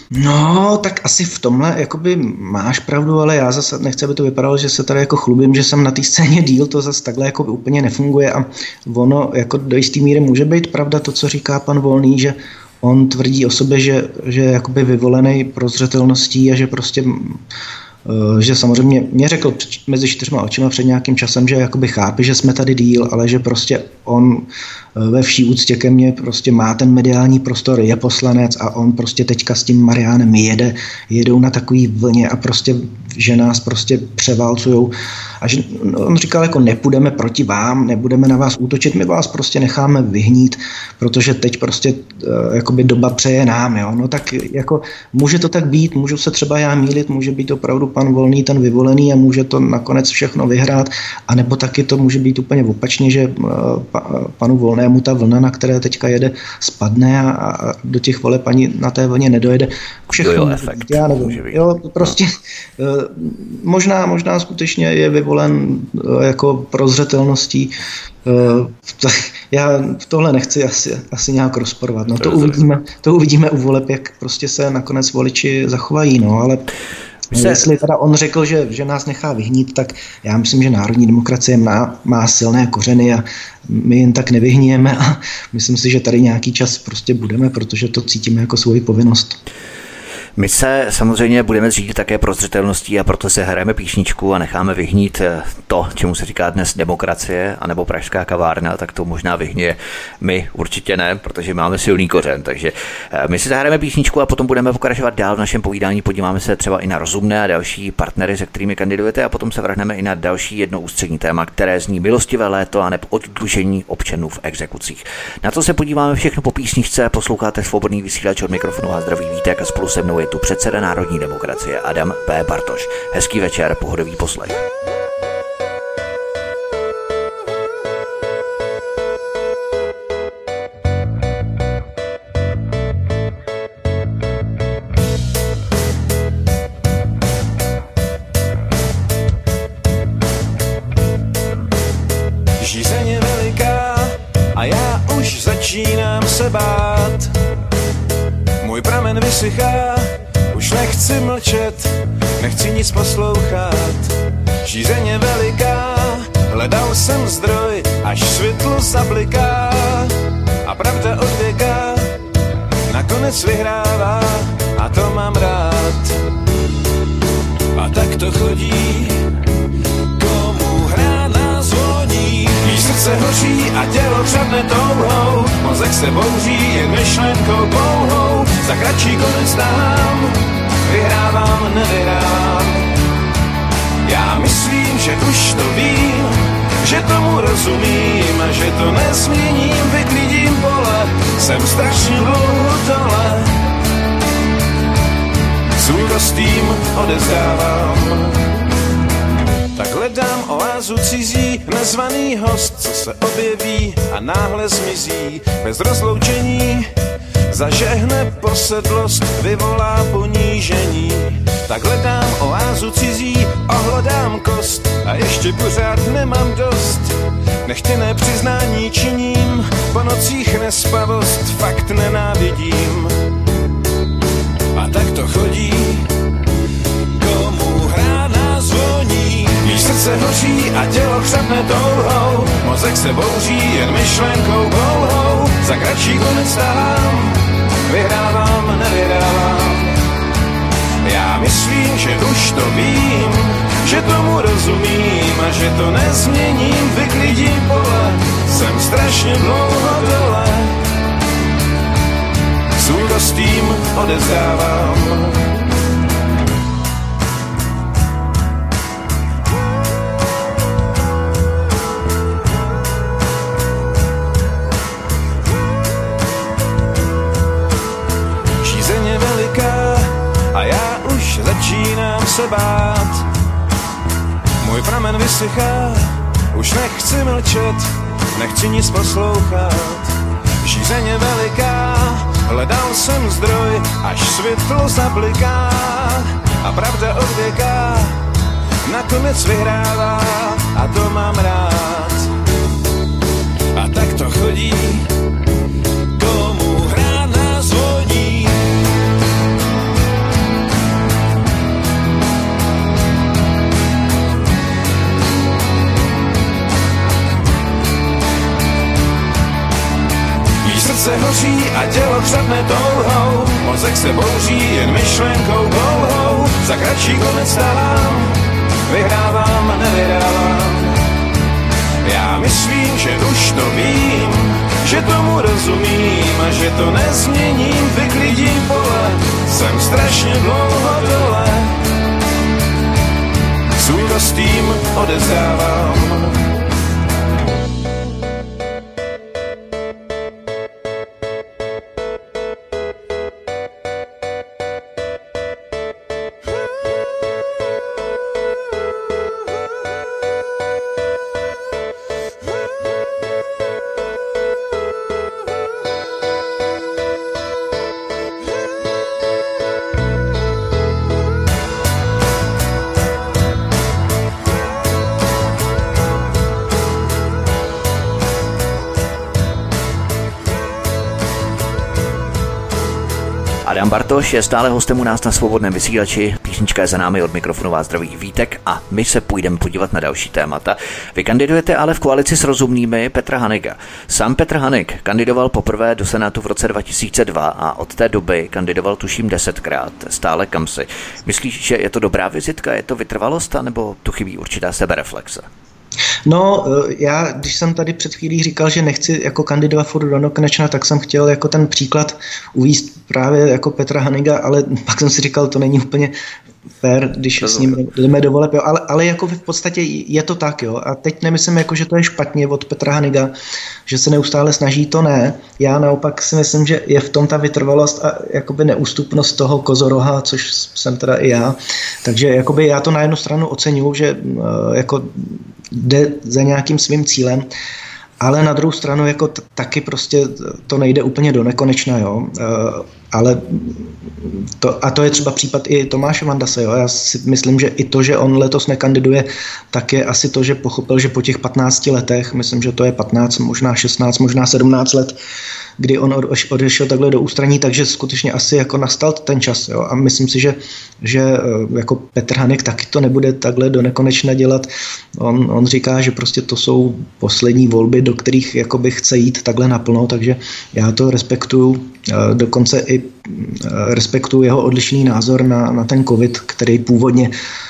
No, tak asi v tomhle jakoby máš pravdu, ale já zase nechci, aby to vypadalo, že se tady jako chlubím, že jsem na té scéně díl, to zase takhle jako úplně nefunguje a ono jako do jistý míry může být pravda to, co říká pan Volný, že on tvrdí o sobě, že, že je jakoby vyvolený prozřetelností a že prostě že samozřejmě mě řekl mezi čtyřma očima před nějakým časem, že jakoby chápe, že jsme tady díl, ale že prostě on ve vší úctě ke mně prostě má ten mediální prostor, je poslanec a on prostě teďka s tím Mariánem jede, jedou na takový vlně a prostě, že nás prostě převálcujou a že on říkal, jako nepůjdeme proti vám, nebudeme na vás útočit, my vás prostě necháme vyhnít, protože teď prostě jakoby doba přeje nám, jo, no tak jako může to tak být, můžu se třeba já mýlit, může být opravdu pan Volný ten vyvolený a může to nakonec všechno vyhrát, anebo taky to může být úplně opačně, že panu Volnému ta vlna, na které teďka jede, spadne a, a do těch voleb ani na té vlně nedojede. Všechno, jo, efekt. Já nevím, jo, prostě no. možná, možná skutečně je vyvolen jako prozřetelností. Já tohle nechci asi, asi nějak rozporovat. No, to, uvidíme, to uvidíme u voleb, jak prostě se nakonec voliči zachovají, no, ale se... jestli teda on řekl, že, že nás nechá vyhnít, tak já myslím, že národní demokracie má, má silné kořeny a my jen tak nevyhníjeme a myslím si, že tady nějaký čas prostě budeme, protože to cítíme jako svoji povinnost. My se samozřejmě budeme řídit také prozřetelností a proto se hrajeme píšničku a necháme vyhnít to, čemu se říká dnes demokracie, anebo pražská kavárna, tak to možná vyhně. My určitě ne, protože máme silný kořen, takže my si zahrajeme píšničku a potom budeme pokračovat dál v našem povídání, podíváme se třeba i na Rozumné a další partnery, se kterými kandidujete a potom se vrhneme i na další jedno ústřední téma, které zní milostivé léto a nebo oddlužení občanů v exekucích. Na to se podíváme všechno po písničce, posloucháte Svobodný vysílač, od mikrofonu a zdraví Vítek a spolu se mnou je tu předseda národní demokracie Adam P. Bartoš. Hezký večer, pohodový poslech. Žízeň je veliká a já už začínám se bát. Můj pramen vysychá, už nechci mlčet, nechci nic poslouchat. Žízeň je veliká, hledal jsem zdroj, až světlo zabliká. A pravda odvěká, nakonec vyhrává a to mám rád. A tak to chodí, komu hrána zvoní. Jí srdce hoří a tělo přadne touhou, mozek se bouří jen myšlenkou pouhou. Za kratší konec dám, vyhrávám, nevyhrávám. Já myslím, že už to vím, že tomu rozumím a že to nezměním, vyklidím pole, jsem strašně dlouho dole. Svůj kostým odevzdávám. Tak hledám oázu cizí, nezvaný host, co se objeví a náhle zmizí. Bez rozloučení zažehne posedlost, vyvolá ponížení. Tak hledám oázu cizí, ohlodám kost a ještě pořád nemám dost. Nechtěné přiznání činím, po nocích nespavost fakt nenávidím. A tak to chodí, komu hrána zvoní. Jí srdce hoří a tělo chřapne touhou, mozek se bouří jen myšlenkou pouhou. Za kratší konec dám, vyhrávám, nevyhrávám. Já myslím, že už to vím, že tomu rozumím a že to nezměním, vyklidím pole, jsem strašně dlouho dole. Svůj kostým odevzdávám. Žízeň je veliká a já už začínám se bát. Můj pramen vysychá, už nechci mlčet, nechci nic poslouchat. Žízeň je veliká, hledal jsem zdroj, až světlo zabliká. A pravda odvěká, nakonec vyhrává a to mám rád. A tak to chodí, komu hrána zvoní. hoří a tělo chřadne touhou. Mozek se bouří jen myšlenkou dlouhou. Za kratší konec stávám, vyhrávám, nevyhrávám. Já myslím, že už to vím, že tomu rozumím a že to nezměním, vyklidím pole, jsem strašně dlouho dole. Svůj kostým odezdávám. Adam Bartoš je stále hostem u nás na Svobodném vysílači. Písnička je za námi, od mikrofonu vás zdraví Vítek a my se půjdeme podívat na další témata. Vy kandidujete ale v koalici s rozumnými Petra Haniga. Sám Petr Hanig kandidoval poprvé do Senátu v roce dva tisíce dva a od té doby kandidoval tuším desetkrát, stále kamsi. Myslíš, že je to dobrá vizitka, je to vytrvalost, nebo tu chybí určitá sebereflexe? No, já, když jsem tady před chvílí říkal, že nechci jako kandidovat furt do nekonečna, tak jsem chtěl jako ten příklad uvést právě jako Petra Haniga, ale pak jsem si říkal, to není úplně fér, když s ním jdeme do voleb, ale, ale jako v podstatě je to tak, jo. A teď nemyslím, jako, že to je špatně od Petra Haniga, že se neustále snaží, to ne. Já naopak si myslím, že je v tom ta vytrvalost a jakoby neústupnost toho kozoroha, což jsem teda i já. Takže jakoby já to na jednu stranu oceňuju, že jako jde za nějakým svým cílem, ale na druhou stranu jako t- taky prostě to nejde úplně do nekonečna, jo. E, ale to, a to je třeba případ i Tomáše Mandase, jo. Já si myslím, že i to, že on letos nekandiduje, tak je asi to, že pochopil, že po těch patnácti letech, myslím, že to je patnáct, možná šestnáct, možná sedmnáct let, kdy on odešel takhle do ústraní, takže skutečně asi jako nastal ten čas. Jo? A myslím si, že, že jako Petr Hanik taky to nebude takhle do nekonečna dělat. On, on říká, že prostě to jsou poslední volby, do kterých jakoby chce jít takhle naplno, takže já to respektuju. Dokonce i respektuju jeho odlišný názor na, na ten covid, který původně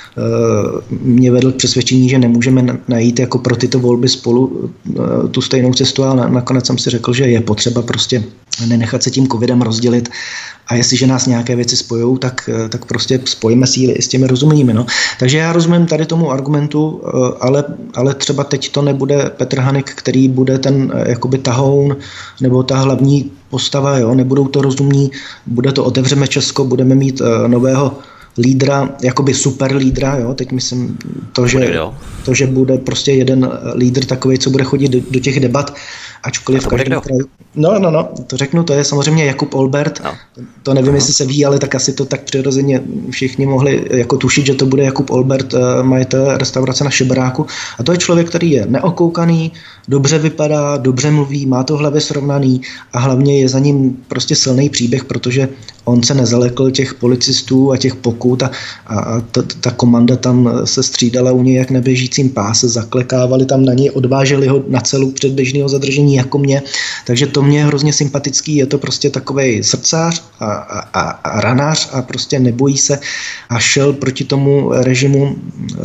mě vedl k přesvědčení, že nemůžeme najít jako pro tyto volby spolu tu stejnou cestu, ale nakonec jsem si řekl, že je potřeba prostě nenechat se tím covidem rozdělit a jestliže nás nějaké věci spojou, tak, tak prostě spojíme síly i s těmi rozumnými. No. Takže já rozumím tady tomu argumentu, ale, ale třeba teď to nebude Petr Hanik, který bude ten jakoby tahoun nebo ta hlavní postava, jo? Nebudou to rozumní, bude to Otevřeme Česko, budeme mít uh, nového lídra, jakoby super lídra, jo, teď myslím to, že, to, že bude prostě jeden lídr takovej, co bude chodit do, do těch debat, ačkoliv v každém kraji. No, no, no, to řeknu, to je samozřejmě Jakub Olbert, no. To nevím, no. Jestli se ví, ale tak asi to tak přirozeně všichni mohli jako tušit, že to bude Jakub Olbert, majitel restaurace na Šeberáku, a to je člověk, který je neokoukaný, dobře vypadá, dobře mluví, má to v hlavě srovnaný a hlavně je za ním prostě silný příběh, protože on se nezalekl těch policistů a těch pokut a, a ta, ta komanda tam se střídala u něj jak na běžícím páse, zaklekávali tam na něj, odváželi ho na celu předběžného zadržení jako mě, takže to mě je hrozně sympatický, je to prostě takovej srdcář a, a, a ranář a prostě nebojí se a šel proti tomu režimu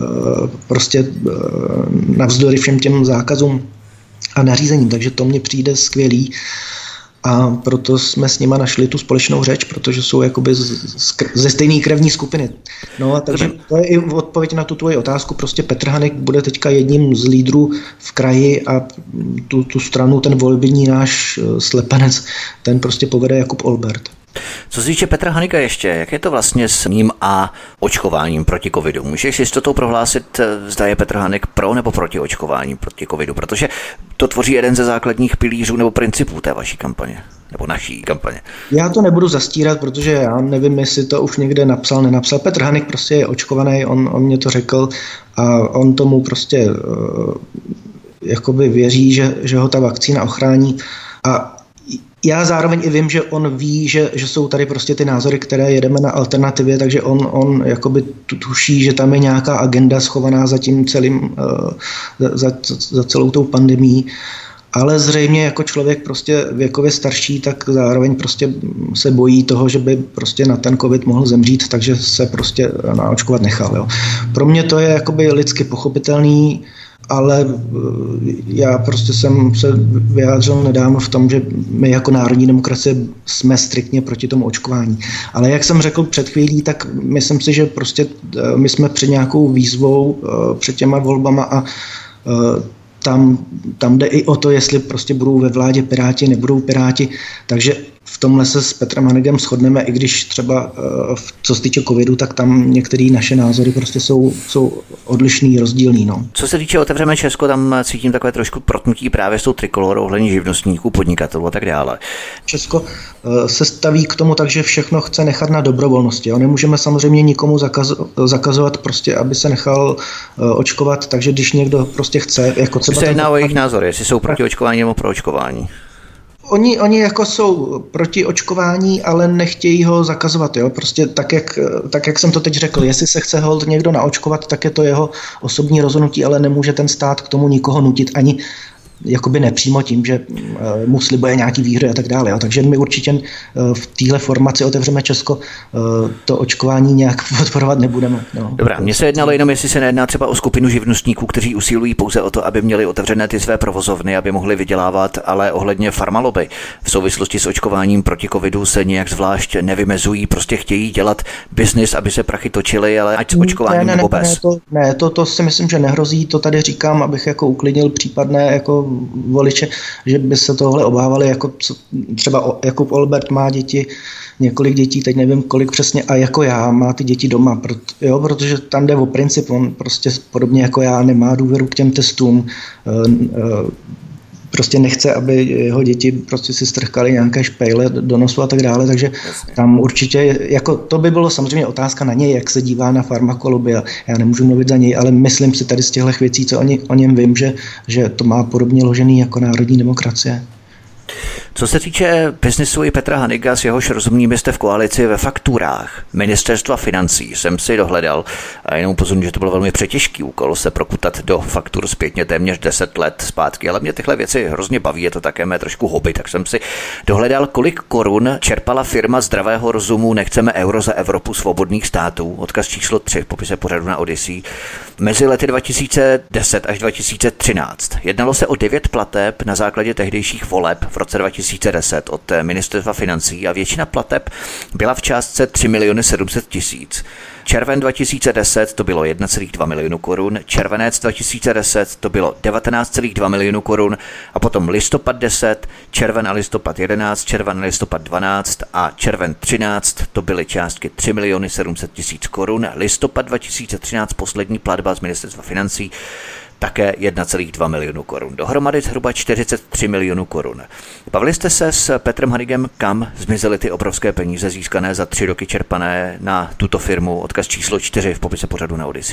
prostě navzdory všem těm zákazům a nařízením, takže to mně přijde skvělý. A proto jsme s nima našli tu společnou řeč, protože jsou jakoby z, z, ze stejné krevní skupiny. No a takže to je i odpověď na tu tvoji otázku. Prostě Petr Hanik bude teďka jedním z lídrů v kraji a tu, tu stranu, ten volební náš slepenec, ten prostě povede Jakub Olbert. Co se týče Petra Haniga ještě, jak je to vlastně s ním a očkováním proti covidu? Můžeš s jistotou prohlásit, zda je Petr Hanik pro nebo proti očkování proti covidu? Protože to tvoří jeden ze základních pilířů nebo principů té vaší kampaně, nebo naší kampaně. Já to nebudu zastírat, protože já nevím, jestli to už někde napsal, nenapsal. Petr Hanik prostě je očkovaný, on, on mě to řekl a on tomu prostě uh, jakoby věří, že, že ho ta vakcína ochrání. A já zároveň i vím, že on ví, že, že jsou tady prostě ty názory, které jedeme na alternativě, takže on, on jakoby tuší, že tam je nějaká agenda schovaná za tím celým, za, za celou tou pandemií. ale zřejmě jako člověk prostě věkově starší, tak zároveň prostě se bojí toho, že by prostě na ten covid mohl zemřít, takže se prostě naočkovat nechal. Jo. Pro mě to je jakoby lidsky pochopitelný, ale já prostě jsem se vyjádřil nedávno v tom, že my jako národní demokracie jsme striktně proti tomu očkování. Ale jak jsem řekl před chvílí, tak myslím si, že prostě my jsme před nějakou výzvou, před těma volbama a tam, tam jde i o to, jestli prostě budou ve vládě Piráti, nebudou Piráti, takže v tomhle se s Petrem Hanigem shodneme, i když třeba co se týče covidu, tak tam některé naše názory prostě jsou, jsou odlišný, rozdílný. No. Co se týče Otevřeme Česko, tam cítím takové trošku protnutí právě s tou trikolorou ohledně živnostníků, podnikatelů a tak dále. Česko se staví k tomu tak, že všechno chce nechat na dobrovolnosti. Jo. Nemůžeme samozřejmě nikomu zakazo- zakazovat prostě, aby se nechal očkovat, takže když někdo prostě chce, jako třeba... Se jedná o jejich názory, jestli jsou proti očkování nebo pro očkování. Oni, oni jako jsou proti očkování, ale nechtějí ho zakazovat. Jo? Prostě tak jak, tak, jak jsem to teď řekl, jestli se chce hold někdo naočkovat, tak je to jeho osobní rozhodnutí, ale nemůže ten stát k tomu nikoho nutit ani jakoby nepřímo tím, že mu slibuje nějaký výhry a tak dále. Jo. Takže my určitě v téhle formaci Otevřeme Česko to očkování nějak podporovat nebudeme. No. Dobrá, mně se jednalo jenom, jestli se nejedná třeba o skupinu živnostníků, kteří usilují pouze o to, aby měli otevřené ty své provozovny, aby mohli vydělávat, ale ohledně farmaloby v souvislosti s očkováním proti covidu se nějak zvlášť nevymezují, prostě chtějí dělat biznis, aby se prachy točily, ale ať s očkováním ne, ne, nebo ne, bez. Ne, to, ne to, to si myslím, že nehrozí, to tady říkám, abych jako uklidnil případné jako voliče, že by se tohle obávali, jako třeba Jakub Olbert má děti, několik dětí, teď nevím kolik přesně, a jako já má ty děti doma, proto, jo, protože tam jde o princip, on prostě podobně jako já nemá důvěru k těm testům, prostě nechce, aby jeho děti prostě si strhkaly nějaké špejle do nosu a tak dále, takže tam určitě, jako to by bylo samozřejmě otázka na něj, jak se dívá na farmakology, já nemůžu mluvit za něj, ale myslím si tady z těchto věcí, co o, ně, o něm vím, že, že to má podobně ložený jako národní demokracie. Co se týče biznesu i Petra Haniga, s jehož rozumnými jste v koalici ve fakturách Ministerstva financí, jsem si dohledal a jenom upozorňuji, že to byl velmi přetěžký úkol se prokutat do faktur zpětně téměř deset let zpátky, ale mě tyhle věci hrozně baví, je to také mé trošku hobby, tak jsem si dohledal, kolik korun čerpala firma Zdravého rozumu Nechceme euro za Evropu svobodných států, odkaz číslo tři v popise pořadu na Odyssey, mezi lety dva tisíce deset až dva tisíce třináct. Jednalo se o devět plateb na základě tehdejších voleb v roce dva tisíce deset od Ministerstva financí a většina plateb byla v částce tři miliony sedm set tisíc. Červen dva tisíce deset to bylo jedna celá dva milionu korun, červenec dva tisíce deset to bylo devatenáct celá dva milionu korun a potom listopad deset, červen a listopad jedenáct, červen a listopad dvanáct a červen třináct to byly částky tři miliony sedm set tisíc korun, listopad dva tisíce třináct poslední platba z Ministerstva financí také jedna celá dva milionu korun. Dohromady zhruba čtyřicet tři milionů korun. Bavili jste se s Petrem Hanigem, kam zmizely ty obrovské peníze získané za tři roky čerpané na tuto firmu, odkaz číslo čtyři v popise pořadu na Odyssey?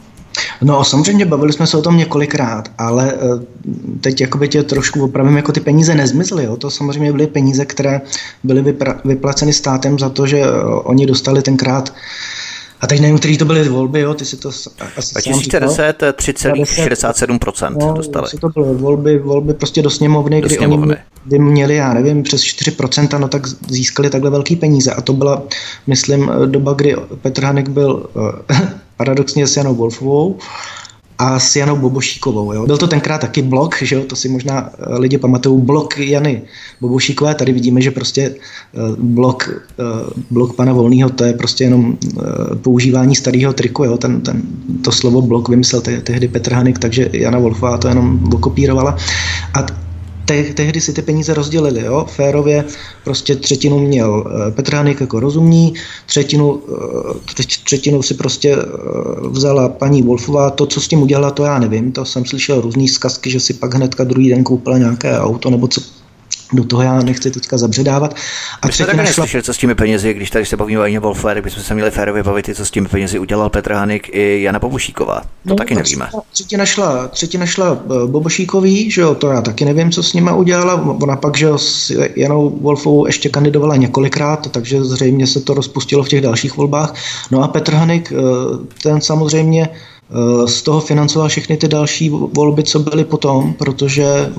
No samozřejmě bavili jsme se o tom několikrát, ale teď jakoby tě trošku opravím, jako ty peníze nezmizly. Jo? To samozřejmě byly peníze, které byly vypra- vyplaceny státem za to, že oni dostali tenkrát. A teď nevím, který to byly volby, jo, ty si to asi dva tisíce deset tři celá šedesát sedm procent no, dostali. To byly volby, volby prostě do sněmovny, do kdy sněmovny. oni kdy měli, já nevím, přes čtyři procenta, no tak získali takhle velký peníze. A to byla, myslím, doba, kdy Petr Hanik byl paradoxně s Janou Wolfovou a s Janou Bobošíkovou. Jo. Byl to tenkrát taky blok, že jo, to si možná lidi pamatují, blok Jany Bobošíkové. Tady vidíme, že prostě blok, blok pana Volného, to je prostě jenom používání starého triku. Jo. Ten, ten, to slovo blok vymyslel te, tehdy Petr Hanik, takže Jana Wolfová to jenom okopírovala. A te, tehdy si ty peníze rozdělili, jo, férově, prostě třetinu měl Petr Hanik jako rozumný, třetinu, třetinu si prostě vzala paní Wolfová, to, co s tím udělala, to já nevím, to jsem slyšel různý zkazky, že si pak hnedka druhý den koupila nějaké auto, nebo co, do toho já nechci teďka zabředávat. A my jsme také našla... neslyšeli, co s těmi penězi, když tady se bavíme o Janě Wolfové, tak bychom se měli férově bavit, co s těmi penězi udělal Petr Hanik i Jana Bobošíková. To no, taky nevíme. Třetí našla, třetí našla Bobošíkový, že jo, to já taky nevím, co s nima udělala. Ona pak, že jo, s Janou Wolfovou ještě kandidovala několikrát, takže zřejmě se to rozpustilo v těch dalších volbách. No a Petr Hanik, ten samozřejmě z toho financoval všechny ty další volby, co byly potom, protože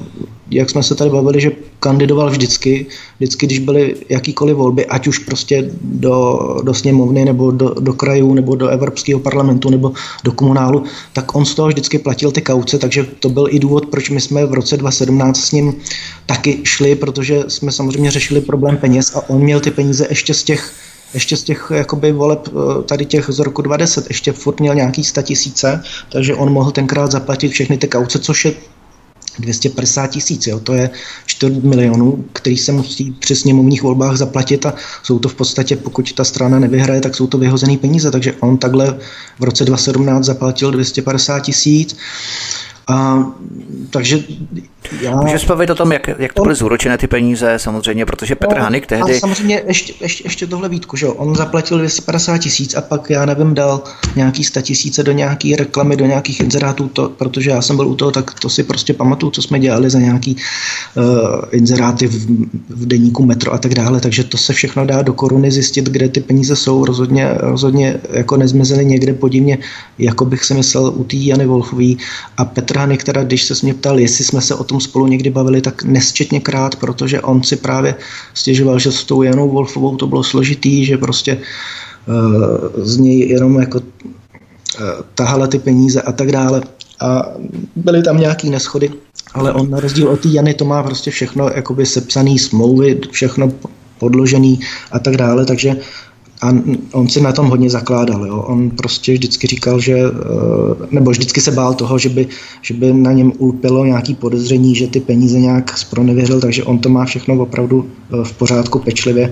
jak jsme se tady bavili, že kandidoval vždycky, vždycky, když byly jakýkoliv volby, ať už prostě do, do sněmovny, nebo do, do krajů, nebo do Evropského parlamentu, nebo do komunálu, tak on z toho vždycky platil ty kauce, takže to byl i důvod, proč my jsme v roce dva tisíce sedmnáct s ním taky šli, protože jsme samozřejmě řešili problém peněz a on měl ty peníze ještě z těch ještě z těch jakoby voleb tady těch z roku dva tisíce deset, ještě furt měl nějaký sta tisíce, takže on mohl tenkrát zaplatit všechny ty kauce, což je dvě stě padesát tisíc, jo, to je čtyři milionů, který se musí při sněmovních volbách zaplatit a jsou to v podstatě, pokud ta strana nevyhraje, tak jsou to vyhozený peníze, takže on takhle v roce dva tisíce sedmnáct zaplatil dvě stě padesát tisíc. A, takže já... Můžeš bavit o tom, jak, jak to byly zúročené ty peníze, samozřejmě, protože Petr no, Hanik tehdy... A samozřejmě ještě, ještě, ještě tohle Vítku, že jo, on zaplatil dvě stě padesát tisíc a pak, já nevím, dal nějaký sta tisíce do nějaký reklamy, do nějakých inzerátů, to, protože já jsem byl u toho, tak to si prostě pamatuju, co jsme dělali za nějaký uh, inzeráty v, v deníku Metro a tak dále, takže to se všechno dá do koruny zjistit, kde ty peníze jsou, rozhodně, rozhodně jako nezmizely někde podivně, jako bych si myslel u té Jany Wolfové a Petr Hanik, teda, když se mě ptal, jestli jsme se o tom spolu někdy bavili, tak nesčetněkrát, protože on si právě stěžoval, že s tou Janou Wolfovou to bylo složitý, že prostě uh, z něj jenom jako uh, tahala ty peníze a tak dále. A byly tam nějaký neshody, ale on na rozdíl od té Jany to má prostě všechno jakoby sepsaný smlouvy, všechno podložený a tak dále, takže a on si na tom hodně zakládal. Jo. On prostě vždycky říkal, že, nebo vždycky se bál toho, že by, že by na něm ulpilo nějaké podezření, že ty peníze nějak zpronevěřil, takže on to má všechno opravdu v pořádku, pečlivě.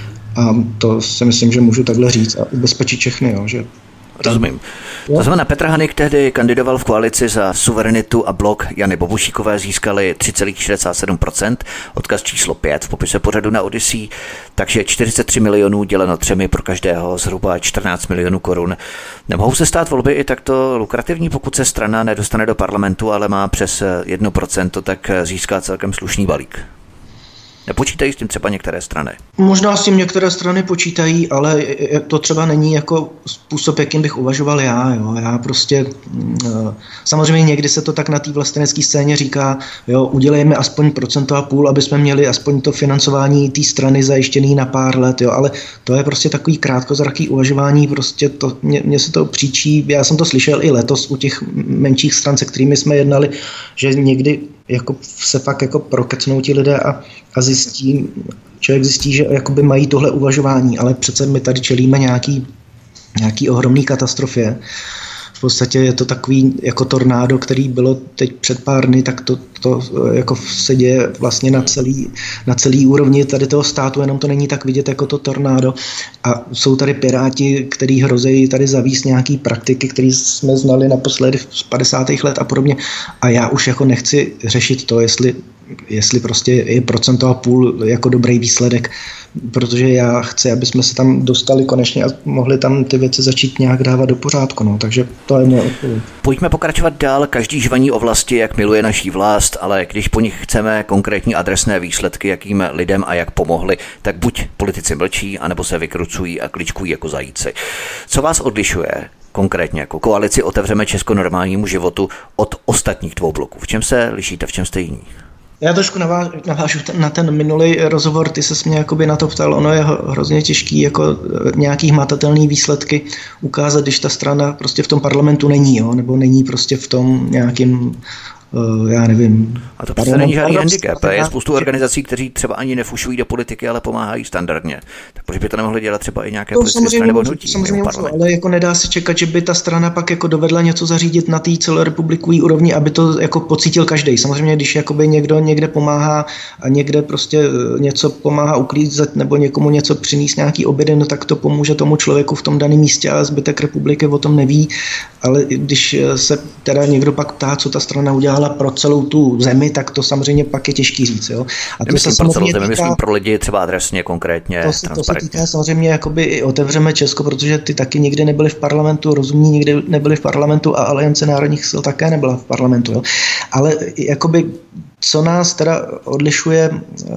A to si myslím, že můžu takhle říct a ubezpečit všechny, jo, že rozumím. To znamená, Petr Hanik tehdy kandidoval v koalici za Suverenitu a Blok Jany Bobošíkové, získali tři celá šedesát sedm procent, odkaz číslo pět v popise pořadu na Odyssey, takže čtyřicet tři milionů děleno třemi pro každého, zhruba čtrnáct milionů korun. Nemohou se stát volby i takto lukrativní, pokud se strana nedostane do parlamentu, ale má přes jedno procento, tak získá celkem slušný balík. Nepočítají s tím třeba některé strany? Možná s tím některé strany počítají, ale to třeba není jako způsob, jakým bych uvažoval já. Jo. Já prostě, samozřejmě někdy se to tak na té vlastenecké scéně říká, jo, udělejme aspoň procento a půl, aby jsme měli aspoň to financování té strany zajištěný na pár let, jo. Ale to je prostě takový krátkozraký uvažování, prostě to, mě, mě se to příčí, já jsem to slyšel i letos u těch menších stran, se kterými jsme jednali, že někdy jako se fakt jako prokecnou ti lidé a, a zjistí, člověk zjistí, že jakoby mají tohle uvažování, ale přece my tady čelíme nějaký, nějaký ohromný katastrofě. V podstatě je to takový jako tornádo, který bylo teď před pár dny, tak to, to jako se děje vlastně na celý, na celý úrovni tady toho státu, jenom to není tak vidět jako to tornádo. A jsou tady piráti, který hrozejí tady zavíst nějaký praktiky, které jsme znali naposledy z padesátých let a podobně. A já už jako nechci řešit to, jestli jestli prostě je procento a půl jako dobrý výsledek, protože já chci, aby jsme se tam dostali konečně a mohli tam ty věci začít nějak dávat do pořádku, no, takže to je moje odpověď. Pojďme pokračovat dál, každý žvaní o vlasti, jak miluje naší vlast, ale když po nich chceme konkrétní adresné výsledky, jakým lidem a jak pomohli, tak buď politici mlčí, anebo se vykrucují a kličkují jako zajíci. Co vás odlišuje konkrétně jako koalici Otevřeme Česko normálnímu životu od ostatních dvou bloků? V čem se lišíte, v čem jste jiní? Já trošku navážu, navážu ten, na ten minulý rozhovor, ty ses mě jakoby na to ptal, ono je hrozně těžký jako nějaký hmatatelný výsledky ukázat, když ta strana prostě v tom parlamentu není, jo, nebo není prostě v tom nějakým, uh, já nevím. A to prostě není žádný handicap, je spoustu organizací, kteří třeba ani nefušují do politiky, ale pomáhají standardně. Tak proč by to nemohli dělat třeba i nějaké politické strany nebo hnutí? Samozřejmě můžu, ale jako nedá se čekat, že by ta strana pak jako dovedla něco zařídit na té celorepublikové úrovni, aby to jako pocítil každý. Samozřejmě, když jakoby někdo někde pomáhá a někde prostě něco pomáhá uklízet nebo někomu něco přinést nějaký obědy, no tak to pomůže tomu člověku v tom daném místě a zbytek republiky o tom neví. Ale když se teda někdo pak ptá, co ta strana udělala pro celou tu zemi, tak to samozřejmě pak je těžký říct. Jo? A to myslím se pro celou zemi, týká, myslím pro lidi třeba adresně, konkrétně, to se, to se týká samozřejmě jakoby i Otevřeme Česko, protože ty taky nikdy nebyli v parlamentu, Rozumní nikdy nebyli v parlamentu a Aliance národních sil také nebyla v parlamentu. Jo? Ale jakoby co nás teda odlišuje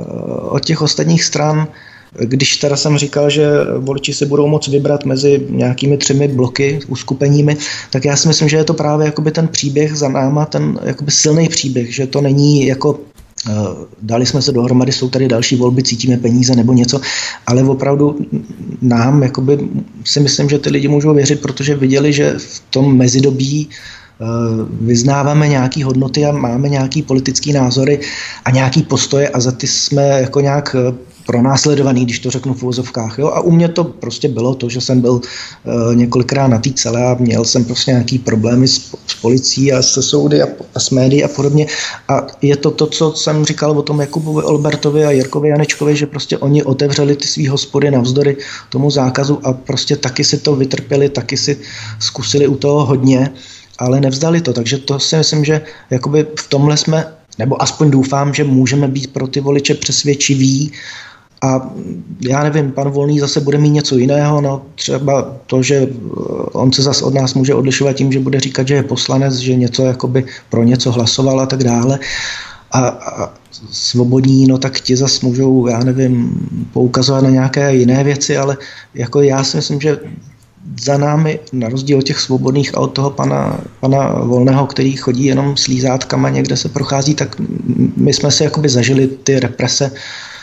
od těch ostatních stran, když teda jsem říkal, že voliči si budou moct vybrat mezi nějakými třemi bloky, uskupeními, tak já si myslím, že je to právě jakoby ten příběh za náma, ten jakoby silný příběh, že to není jako dali jsme se dohromady, jsou tady další volby, cítíme peníze nebo něco, ale opravdu nám jakoby, si myslím, že ty lidi můžou věřit, protože viděli, že v tom mezidobí vyznáváme nějaké hodnoty a máme nějaké politické názory a nějaké postoje a za ty jsme jako nějak pronásledovaný, když to řeknu v uvozovkách. Jo? A u mě to prostě bylo to, že jsem byl uh, několikrát na té celé a měl jsem prostě nějaký problémy s, s policií a se soudy a, a s médií a podobně. A je to to, co jsem říkal o tom Jakubovi Olbertovi a Jirkovi Janečkovi, že prostě oni otevřeli ty svý hospody navzdory tomu zákazu a prostě taky si to vytrpěli, taky si zkusili u toho hodně, ale nevzdali to. Takže to si myslím, že jakoby v tomhle jsme, nebo aspoň doufám, že můžeme být pro ty voliče přesvědčiví. A já nevím, pan Volný zase bude mít něco jiného, no třeba to, že on se zase od nás může odlišovat tím, že bude říkat, že je poslanec, že něco jakoby pro něco hlasoval a tak dále. A, a svobodní, no tak ti zase můžou, já nevím, poukazovat na nějaké jiné věci, ale jako já si myslím, že za námi, na rozdíl od těch svobodných a od toho pana, pana Volného, který chodí jenom s lízátkama, někde se prochází, tak my jsme si jakoby zažili ty represe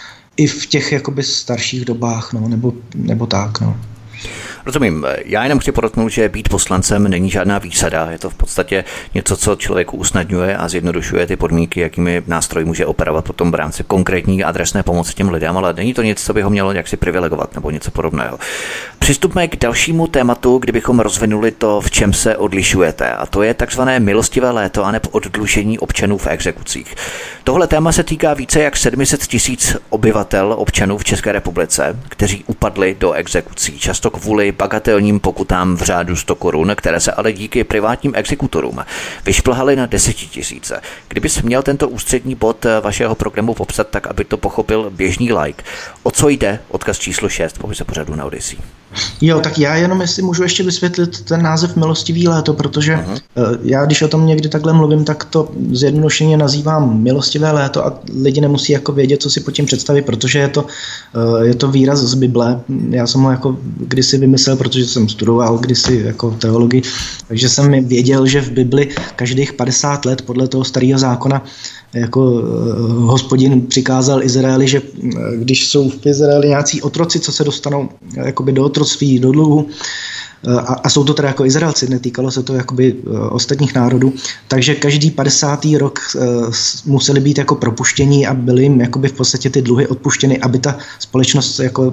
i v těch jakoby starších dobách, no, nebo, nebo tak, no. Rozumím. Já jenom chci podotknout, že být poslancem není žádná výsada. Je to v podstatě něco, co člověku usnadňuje a zjednodušuje ty podmínky, jakými nástroj může operovat potom v rámci konkrétní adresné pomoci těm lidem, ale není to nic, co by ho mělo jaksi privilegovat nebo něco podobného. Přistupme k dalšímu tématu, kdybychom rozvinuli to, v čem se odlišujete, a to je takzvané milostivé léto anebo oddlužení občanů v exekucích. Tohle téma se týká více jak sedm set tisíc obyvatel občanů v České republice, kteří upadli do exekucí, často kvůli bagatelním pokutám v řádu sto korun, které se ale díky privátním exekutorům vyšplhaly na desetitisíce. Kdybys měl tento ústřední bod vašeho programu popsat tak, aby to pochopil běžný like. O co jde? Odkaz číslo šest, popise pořadu na Odyssey. Jo, tak já jenom jestli můžu ještě vysvětlit ten název Milostivý léto, protože uh-huh. já když o tom někdy takhle mluvím, tak to zjednodušeně nazývám milostivé léto a lidi nemusí jako vědět, co si pod tím představit, protože je to, je to výraz z Bible. Já jsem ho jako kdysi vymyslel, protože jsem studoval kdysi jako teologii, takže jsem věděl, že v Bibli každých padesát let podle toho starého zákona jako uh, Hospodin přikázal Izraeli, že uh, když jsou v Izraeli nějací otroci, co se dostanou jakoby do otroctví, do dluhu, uh, a, a jsou to teda jako Izraelci, netýkalo se to jakoby uh, ostatních národů, takže každý padesátý rok uh, museli být jako propuštění a byly jim jakoby v podstatě ty dluhy odpuštěny, aby ta společnost jako,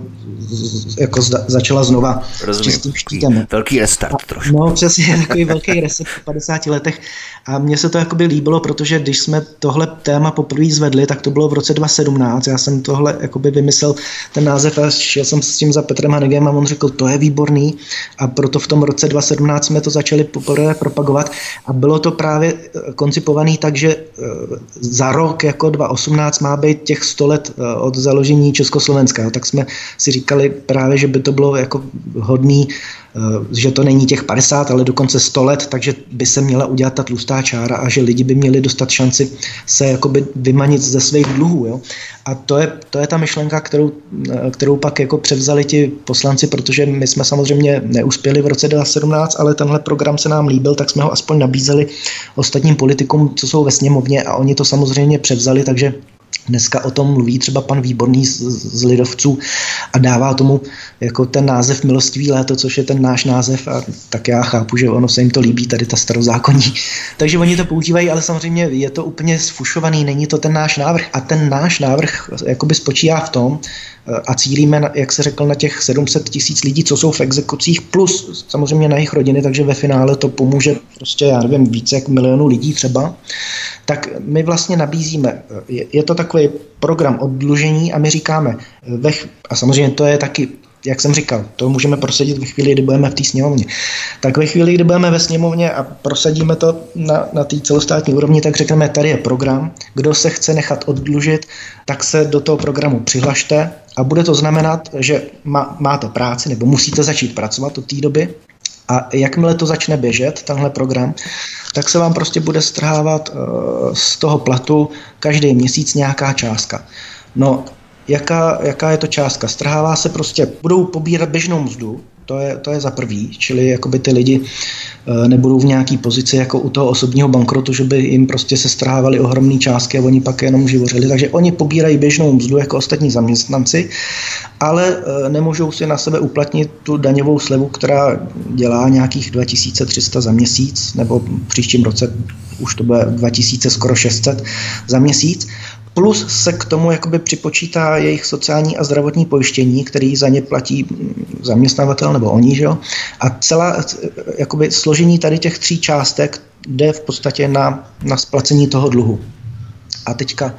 jako zda, začala znova s čistým štítem. Velký restart trošku. No přesně, takový velký reset v padesáti letech. A mně se to jakoby líbilo, protože když jsme tohle téma poprvé zvedli, tak to bylo v roce dva tisíce sedmnáct. Já jsem tohle jakoby vymyslel ten název a šel jsem s tím za Petrem Hanigem a on řekl, to je výborný. A proto v tom roce dva tisíce sedmnáct jsme to začali poprvé propagovat. A bylo to právě koncipované tak, že za rok jako dva tisíce osmnáct má být těch sto let od založení Československa. Tak jsme si říkali právě, že by to bylo jako hodný, že to není těch padesát, ale dokonce sto let, takže by se měla udělat ta tlustá čára a že lidi by měli dostat šanci se jakoby vymanit ze svých dluhů. Jo? A to je, to je ta myšlenka, kterou, kterou pak jako převzali ti poslanci, protože my jsme samozřejmě neuspěli v roce dva tisíce sedmnáct, ale tenhle program se nám líbil, tak jsme ho aspoň nabízeli ostatním politikům, co jsou ve sněmovně, a oni to samozřejmě převzali, takže dneska o tom mluví třeba pan Výborný z, z Lidovců a dává tomu jako ten název Milostivý léto, což je ten náš název, a tak já chápu, že ono se jim to líbí, tady ta starozákonní. Takže oni to používají, ale samozřejmě je to úplně sfušovaný, není to ten náš návrh. A ten náš návrh jakoby spočívá v tom, a cílíme, jak se řekl, na těch sedm set tisíc lidí, co jsou v exekucích, plus samozřejmě na jejich rodiny, takže ve finále to pomůže prostě, já nevím, více jak milionu lidí třeba. Tak my vlastně nabízíme, je, je to takový program oddlužení a my říkáme, ve, a samozřejmě to je taky, jak jsem říkal, to můžeme prosadit ve chvíli, kdy budeme v té sněmovně. Tak ve chvíli, kdy budeme ve sněmovně a prosadíme to na, na té celostátní úrovni, tak řekneme, tady je program, kdo se chce nechat oddlužit, tak se do toho programu přihlašte a bude to znamenat, že má, máte práci nebo musíte začít pracovat od té doby. A jakmile to začne běžet, tenhle program, tak se vám prostě bude strhávat uh, z toho platu každý měsíc nějaká částka. No, jaká, jaká je to částka? Strhává se prostě, budou pobírat běžnou mzdu, To je, to je za prvý, čili jakoby ty lidi e, nebudou v nějaký pozici jako u toho osobního bankrotu, že by jim prostě se strhávaly ohromné částky a oni pak jenom živořili. Takže oni pobírají běžnou mzdu jako ostatní zaměstnanci, ale e, nemůžou si na sebe uplatnit tu daňovou slevu, která dělá nějakých dva tisíce tři sta za měsíc, nebo v příštím roce už to bude dva tisíce skoro šest set za měsíc. Plus se k tomu jakoby připočítá jejich sociální a zdravotní pojištění, který za ně platí zaměstnavatel nebo oni, že jo? A celá jakoby složení tady těch tří částek jde v podstatě na, na splacení toho dluhu. A teďka,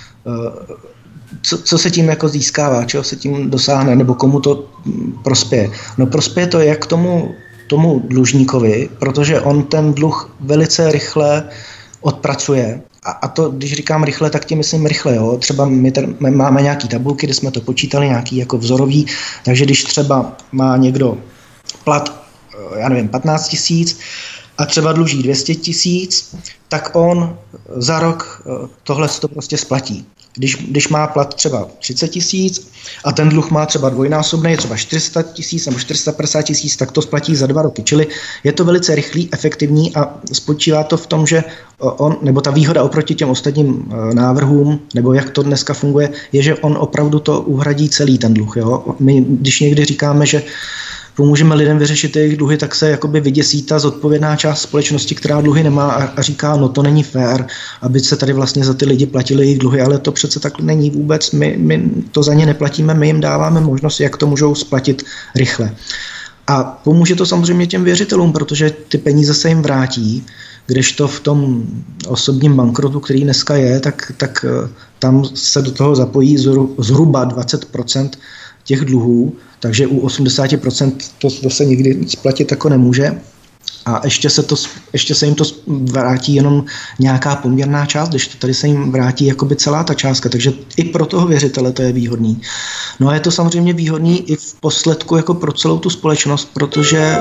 co, co se tím jako získává, čeho se tím dosáhne, nebo komu to prospěje? No prospěje to jak tomu, tomu dlužníkovi, protože on ten dluh velice rychle odpracuje. A to, když říkám rychle, tak tím myslím rychle. Jo. Třeba my, tady, my máme nějaký tabulky, kde jsme to počítali, nějaký jako vzorový, takže když třeba má někdo plat, já nevím, patnáct tisíc a třeba dluží dvě stě tisíc, tak on za rok tohle to prostě splatí. Když, když má plat třeba třicet tisíc a ten dluh má třeba dvojnásobný, třeba čtyři sta tisíc nebo čtyři sta padesát tisíc, tak to splatí za dva roky. Čili je to velice rychlý, efektivní a spočívá to v tom, že on, nebo ta výhoda oproti těm ostatním návrhům, nebo jak to dneska funguje, je, že on opravdu to uhradí celý ten dluh. Jo? My, když někdy říkáme, že pomůžeme lidem vyřešit jejich dluhy, tak se jakoby vyděsí ta zodpovědná část společnosti, která dluhy nemá a, a říká, no to není fér, aby se tady vlastně za ty lidi platili jejich dluhy, ale to přece tak není vůbec, my, my to za ně neplatíme, my jim dáváme možnost, jak to můžou splatit rychle. A pomůže to samozřejmě těm věřitelům, protože ty peníze se jim vrátí, kdežto v tom osobním bankrotu, který dneska je, tak, tak tam se do toho zapojí zhruba dvacet procent těch dluhů, takže u osmdesát procent to, to se nikdy splatit jako nemůže. A ještě se, to, ještě se jim to vrátí jenom nějaká poměrná část, když to tady se jim vrátí jakoby celá ta částka, takže i pro toho věřitele to je výhodný. No a je to samozřejmě výhodný i v posledku jako pro celou tu společnost, protože e,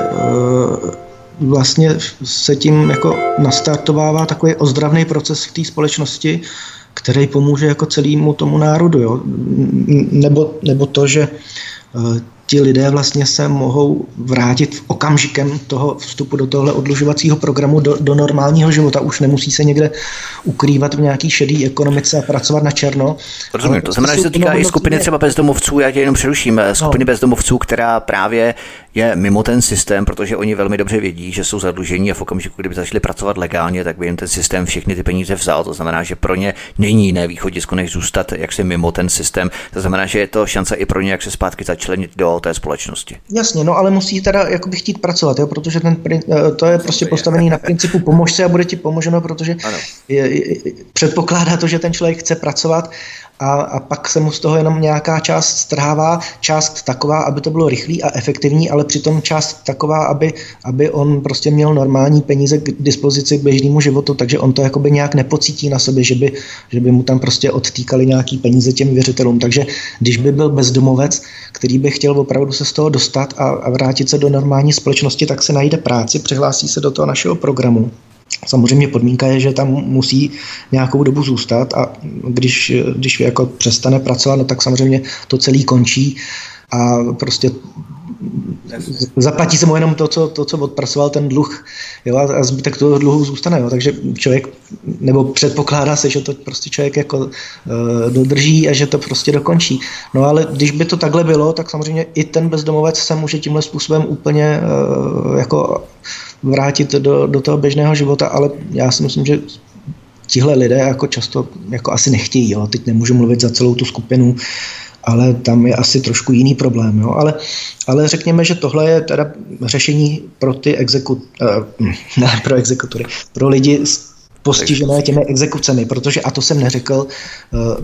vlastně se tím jako nastartovává takový ozdravný proces v té společnosti, který pomůže jako celému tomu národu. Jo? Nebo, nebo to, že uh, ti lidé vlastně se mohou vrátit okamžikem toho vstupu do tohle oddlužovacího programu do, do normálního života. Už nemusí se někde ukrývat v nějaký šedý ekonomice a pracovat na černo. Rozumím, to znamená, že se týká i skupiny třeba bezdomovců, já tě jenom přeruším, skupiny no. bezdomovců, která právě je mimo ten systém, protože oni velmi dobře vědí, že jsou zadlužení a v okamžiku, kdyby začali pracovat legálně, tak by jim ten systém všechny ty peníze vzal. To znamená, že pro ně není jiné východisko, než zůstat jaksi mimo ten systém. To znamená, že je to šance i pro ně, jak se zpátky začlenit do té společnosti. Jasně, no ale musí teda jakoby chtít pracovat, jo, protože ten, to je prostě postavený na principu pomož se a bude ti pomoženo, protože je, je, předpokládá to, že ten člověk chce pracovat a, a pak se mu z toho jenom nějaká část strhává, část taková, aby to bylo rychlý a efektivní, ale přitom část taková, aby, aby on prostě měl normální peníze k dispozici k běžnému životu, takže on to jakoby nějak nepocítí na sobě, že by, že by mu tam prostě odtýkali nějaký peníze těm věřitelům. Takže když by byl bezdomovec, který by chtěl opravdu se z toho dostat a, a vrátit se do normální společnosti, tak se najde práci, přihlásí se do toho našeho programu. Samozřejmě podmínka je, že tam musí nějakou dobu zůstat a když, když jako přestane pracovat, no tak samozřejmě to celý končí a prostě zaplatí se mu jenom to, co, to, co odpracoval ten dluh, jo, a zbytek toho dluhu zůstane. Jo, takže člověk, nebo předpokládá se, že to prostě člověk jako uh, dodrží a že to prostě dokončí. No ale když by to takhle bylo, tak samozřejmě i ten bezdomovec se může tímhle způsobem úplně uh, jako vrátit do, do toho běžného života, ale já si myslím, že tihle lidé jako často jako asi nechtějí. Jo. Teď nemůžu mluvit za celou tu skupinu, ale tam je asi trošku jiný problém. Jo. Ale, ale řekněme, že tohle je teda řešení pro ty exekut, uh, ne, pro exekutory, pro lidi postižené těmi exekucemi, protože, a to jsem neřekl, uh,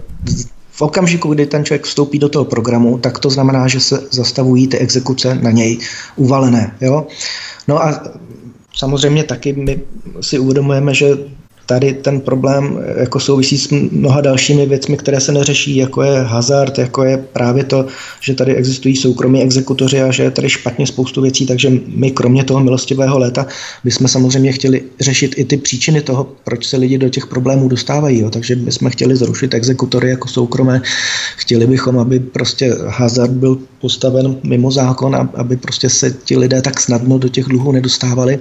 v okamžiku, kdy ten člověk vstoupí do toho programu, tak to znamená, že se zastavují ty exekuce na něj uvalené. Jo. No a samozřejmě taky my si uvědomujeme, že tady ten problém jako souvisí s mnoha dalšími věcmi, které se neřeší, jako je hazard, jako je právě to, že tady existují soukromí exekutoři a že je tady špatně spoustu věcí, takže my kromě toho milostivého léta bychom samozřejmě chtěli řešit i ty příčiny toho, proč se lidi do těch problémů dostávají. Jo. Takže bychom chtěli zrušit exekutory jako soukromé, chtěli bychom, aby prostě hazard byl postaven mimo zákon, aby prostě se ti lidé tak snadno do těch dluhů nedostávali.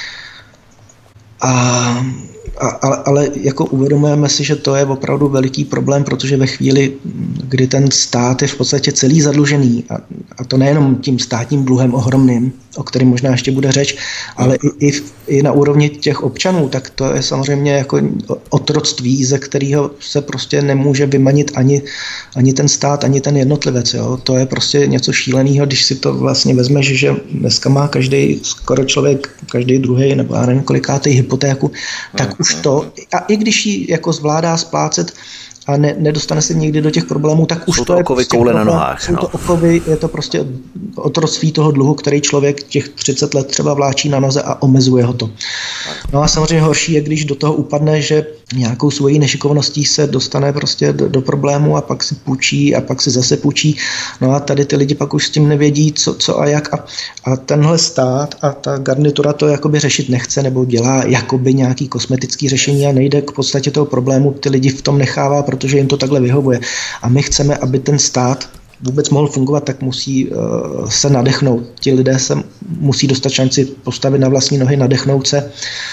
A A, ale, ale jako uvědomujeme si, že to je opravdu veliký problém, protože ve chvíli, kdy ten stát je v podstatě celý zadlužený, a, a to nejenom tím státním dluhem ohromným, o kterém možná ještě bude řeč, ale i, i, i na úrovni těch občanů, tak to je samozřejmě jako otroctví, ze kterého se prostě nemůže vymanit ani, ani ten stát, ani ten jednotlivec. Jo. To je prostě něco šíleného, když si to vlastně vezmeš, že dneska má každý skoro člověk, každý druhý nebo já nevím kolikátej hypotéku, tak už to, a i když ji jako zvládá splácet a ne, nedostane se někdy do těch problémů, tak už jsou to, to je okovy prostě koule problém, na nohách. jsou no. to okovy, je to prostě otroctví toho dluhu, který člověk těch třicet let třeba vláčí na noze a omezuje ho to. No a samozřejmě horší je, když do toho upadne, že nějakou svojí nešikovností se dostane prostě do, do problému a pak si půjčí a pak si zase půjčí. No a tady ty lidi pak už s tím nevědí, co, co a jak. A, a tenhle stát a ta garnitura to jakoby řešit nechce nebo dělá jakoby nějaký kosmetický řešení a nejde k podstatě toho problému, ty lidi v tom nechává, protože jim to takhle vyhovuje. A my chceme, aby ten stát vůbec mohl fungovat, tak musí uh, se nadechnout. Ti lidé se musí dostat šanci postavit na vlastní nohy, nadechnout se.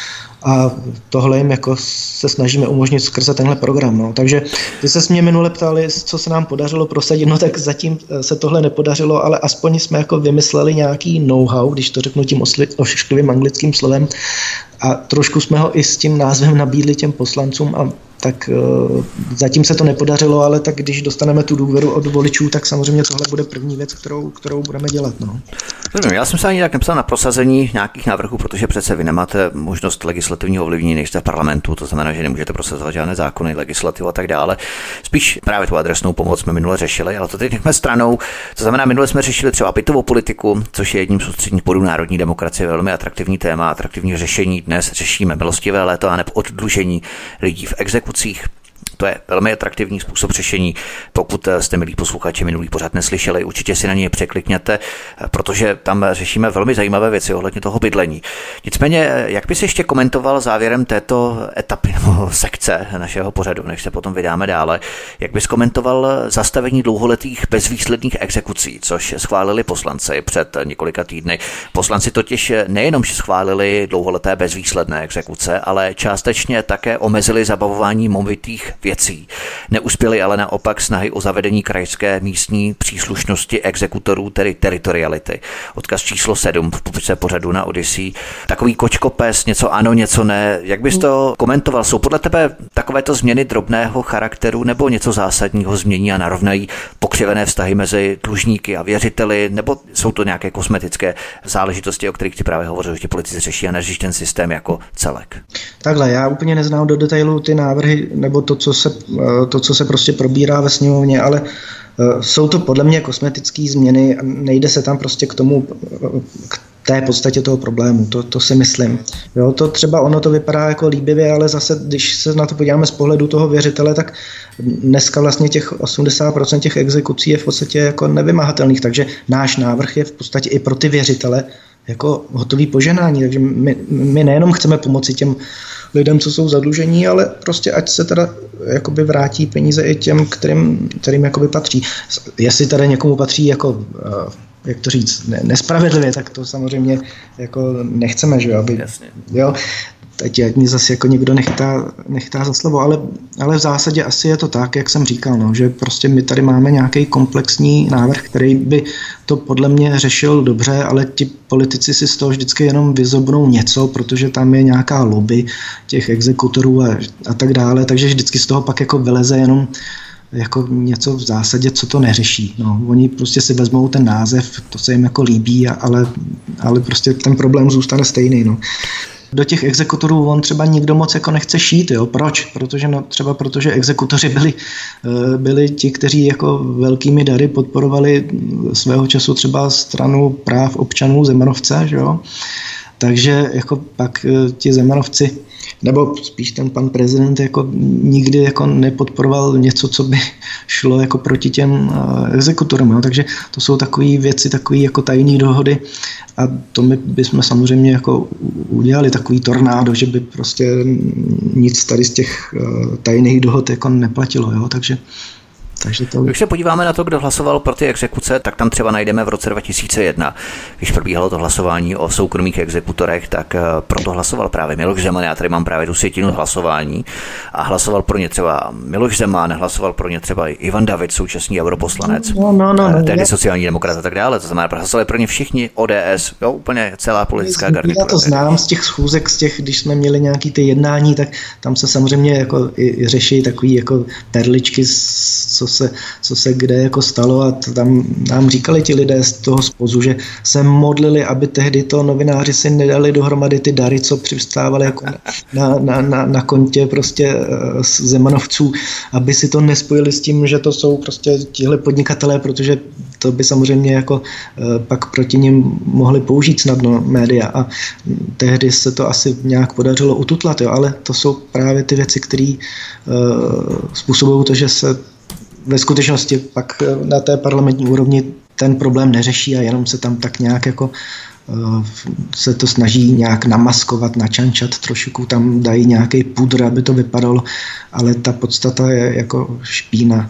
A tohle jim jako se snažíme umožnit skrze tenhle program. No. Takže ty se mě minule ptali, co se nám podařilo prosadit, no tak zatím se tohle nepodařilo, ale aspoň jsme jako vymysleli nějaký know-how, když to řeknu tím ošklivým anglickým slovem, a trošku jsme ho i s tím názvem nabídli těm poslancům a tak uh, zatím se to nepodařilo, ale tak když dostaneme tu důvěru od voličů, tak samozřejmě tohle bude první věc, kterou, kterou budeme dělat. No. Já jsem se ani tak nepsal na prosazení nějakých návrhů, protože přece vy nemáte možnost legislativního ovlivnění, než jste v parlamentu, to znamená, že nemůžete prosazovat žádné zákony, legislativu a tak dále. Spíš právě tu adresnou pomoc jsme minule řešili, ale to teď nechme stranou. To znamená, minule jsme řešili třeba bytovou politiku, což je jedním z ústředních bodů národní demokracie, velmi atraktivní téma, atraktivní řešení. Dnes řešíme milostivé léto a nebo oddlužení lidí v exekucích. To je velmi atraktivní způsob řešení. Pokud jste, milí posluchači, minulý pořád neslyšeli, určitě si na něj překlikněte, protože tam řešíme velmi zajímavé věci ohledně toho bydlení. Nicméně, jak bys ještě komentoval závěrem této etapy nebo sekce našeho pořadu, než se potom vydáme dále, jak bys komentoval zastavení dlouholetých bezvýsledných exekucí, což schválili poslanci před několika týdny. Poslanci totiž nejenom, že schválili dlouholeté bezvýsledné exekuce, ale částečně také omezili zabavování movitých věcí. Neuspěli ale naopak snahy o zavedení krajské místní příslušnosti exekutorů, tedy teritoriality. Odkaz číslo sedm v popise pořadu na Odyssey. Takový kočkopes, něco ano, něco ne. Jak bys to komentoval? Jsou podle tebe takovéto změny drobného charakteru nebo něco zásadního změní a narovnají pokřivené vztahy mezi dlužníky a věřiteli, nebo jsou to nějaké kosmetické záležitosti, o kterých ti právě hovořil, že politici řeší a neřeší ten systém jako celek? Takhle, já úplně neznám do detailu ty návrhy nebo to, co se, to, co se prostě probírá ve sněmovně, ale jsou to podle mě kosmetické změny a nejde se tam prostě k tomu, k té podstatě toho problému, to, to si myslím. Jo, to třeba ono to vypadá jako líbivě, ale zase, když se na to podíváme z pohledu toho věřitele, tak dneska vlastně těch osmdesát procent těch exekucí je v podstatě jako nevymahatelných, takže náš návrh je v podstatě i pro ty věřitele jako hotový poženání, takže my, my nejenom chceme pomoci těm lidem, co jsou zadlužení, ale prostě ať se teda jakoby vrátí peníze i těm, kterým, kterým jakoby patří. Jestli tady někomu patří jako, jak to říct, ne, nespravedlivě, tak to samozřejmě jako nechceme, že jo, aby, Jasně. jo, teď mě zase jako někdo nechtá, nechtá za slovo, ale, ale v zásadě asi je to tak, jak jsem říkal, no, že prostě my tady máme nějaký komplexní návrh, který by to podle mě řešil dobře, ale ti politici si z toho vždycky jenom vyzobnou něco, protože tam je nějaká lobby těch exekutorů a, a tak dále, takže vždycky z toho pak jako vyleze jenom jako něco v zásadě, co to neřeší. No, oni prostě si vezmou ten název, to se jim jako líbí, ale, ale prostě ten problém zůstane stejný. No. Do těch exekutorů on třeba nikdo moc jako nechce šít, jo. Proč? Protože no, třeba protože exekutoři byli, byli ti, kteří jako velkými dary podporovali svého času třeba stranu práv občanů Zemanovce, že jo. Takže jako pak ti Zemanovci, nebo spíš ten pan prezident jako nikdy jako nepodporoval něco, co by šlo jako proti těm exekutorům. No. Takže to jsou takové věci, takové jako tajné dohody a to my bychom samozřejmě jako udělali takový tornádo, že by prostě nic tady z těch tajných dohod jako neplatilo. Jo. Takže Takže to... Když se podíváme na to, kdo hlasoval pro ty exekuce, tak tam třeba najdeme v roce dva tisíce jedna, když probíhalo to hlasování o soukromých exekutorech, tak proto hlasoval právě Miloš Zeman. Já tady mám právě tu sjetinu hlasování a hlasoval pro ně třeba Miloš Zeman, hlasoval pro ně třeba Ivan David, současný europoslanec, no, no, no, no, tehdy já... sociální demokrat a tak dále. To znamená, hlasovali pro ně všichni, O D S, jo, úplně celá politická garnitura. Já to znám z těch schůzek, z těch, když jsme měli nějaký ty jednání, tak tam se samozřejmě jako i řeší takový jako perličky, co se, co se kde jako stalo a tam nám říkali ti lidé z toho spozu, že se modlili, aby tehdy to novináři si nedali dohromady ty dary, co přivstávali jako na, na, na, na kontě prostě z Zemanovců, aby si to nespojili s tím, že to jsou prostě tihle podnikatelé, protože to by samozřejmě jako pak proti nim mohli použít snadno média a tehdy se to asi nějak podařilo ututlat, jo, ale to jsou právě ty věci, které uh, způsobují to, že se ve skutečnosti pak na té parlamentní úrovni ten problém neřeší a jenom se tam tak nějak jako uh, se to snaží nějak namaskovat, načančat, trošku tam dají nějaký pudr, aby to vypadalo, ale ta podstata je jako špína.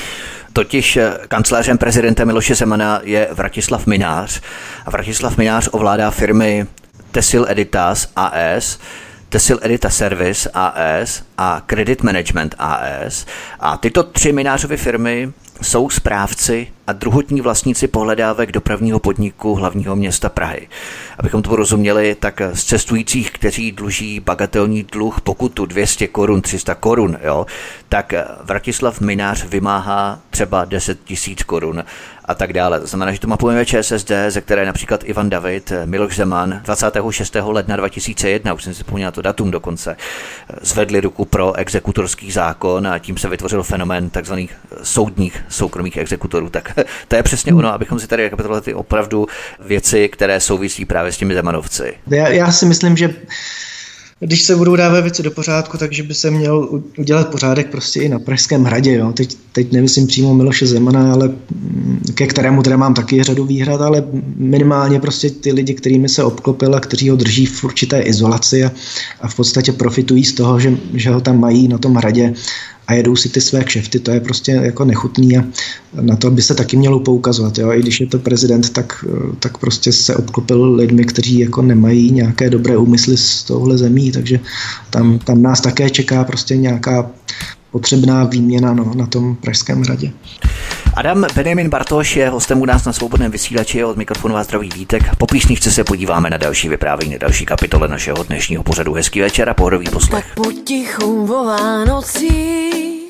Totiž kancléřem prezidenta Miloše Zemana je Vratislav Mynář a Vratislav Mynář ovládá firmy Tesil Editas A S, Tesil Edita Service A S a Credit Management A S. A tyto tři Mynářovy firmy jsou správci a druhotní vlastníci pohledávek dopravního podniku hlavního města Prahy. Abychom to rozuměli, tak z cestujících, kteří dluží bagatelní dluh pokutu dvě stě korun, tři sta korun, jo, tak Vratislav Mynář vymáhá třeba deset tisíc korun a tak dále. To znamená, že to mapujeme ČSSD, ze které například Ivan David, Miloš Zeman dvacátého šestého ledna dva tisíce jedna, už jsem si vzpomněl to datum dokonce, zvedli ruku pro exekutorský zákon a tím se vytvořil fenomén takzvaných soudních soukromých exekutorů. Tak to je přesně ono, abychom si tady rekapitulovali ty opravdu věci, které souvisí právě s těmi Zemanovci. Já, já si myslím, že když se budou dávat věci do pořádku, takže by se měl udělat pořádek prostě i na Pražském hradě. Jo. Teď, teď nemyslím přímo Miloše Zemana, ale ke kterému teda mám taky řadu výhrad, ale minimálně prostě ty lidi, kterými se obklopil a kteří ho drží v určité izolaci a, a v podstatě profitují z toho, že, že ho tam mají na tom hradě a jedou si ty své kšefty, to je prostě jako nechutný a na to by se taky mělo poukazovat. Jo? I když je to prezident, tak, tak prostě se obklopil lidmi, kteří jako nemají nějaké dobré úmysly s touhle zemí, takže tam, tam nás také čeká prostě nějaká potřebná výměna no, na tom Pražském hradě. Adam Benjamin Bartoš je hostem u nás na Svobodném vysílači, od mikrofonu vás zdraví Vítek. Po písničce se podíváme na další vyprávění, další kapitole našeho dnešního pořadu. Hezký večer a pohodový poslech. Tak potichu o Vánocích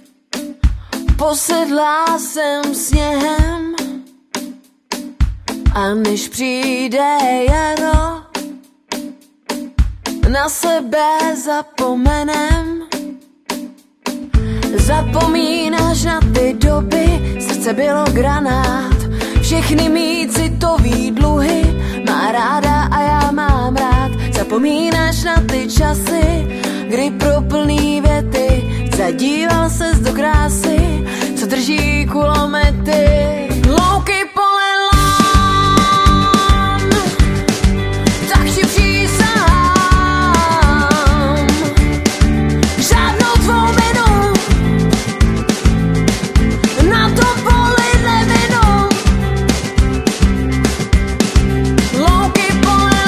posedlá jsem sněhem a než přijde jaro, na sebe zapomenem. Zapomínáš na ty doby, srdce bylo granát, všechny mý citový dluhy má ráda a já mám rád. Zapomínáš na ty časy, kdy pro plný věty zadíval ses do krásy, co drží kulomety. Louky pole lán, tak ti přísahám, žádnou tvou vinu na to poli nevinu. Louky pole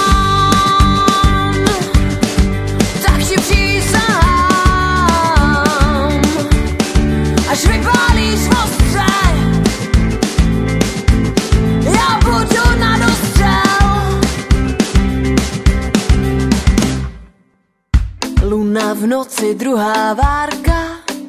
lán, tak ti přísahám, až vypálíš ostře, já budu na dostřel. Luna v noci, druhá várka,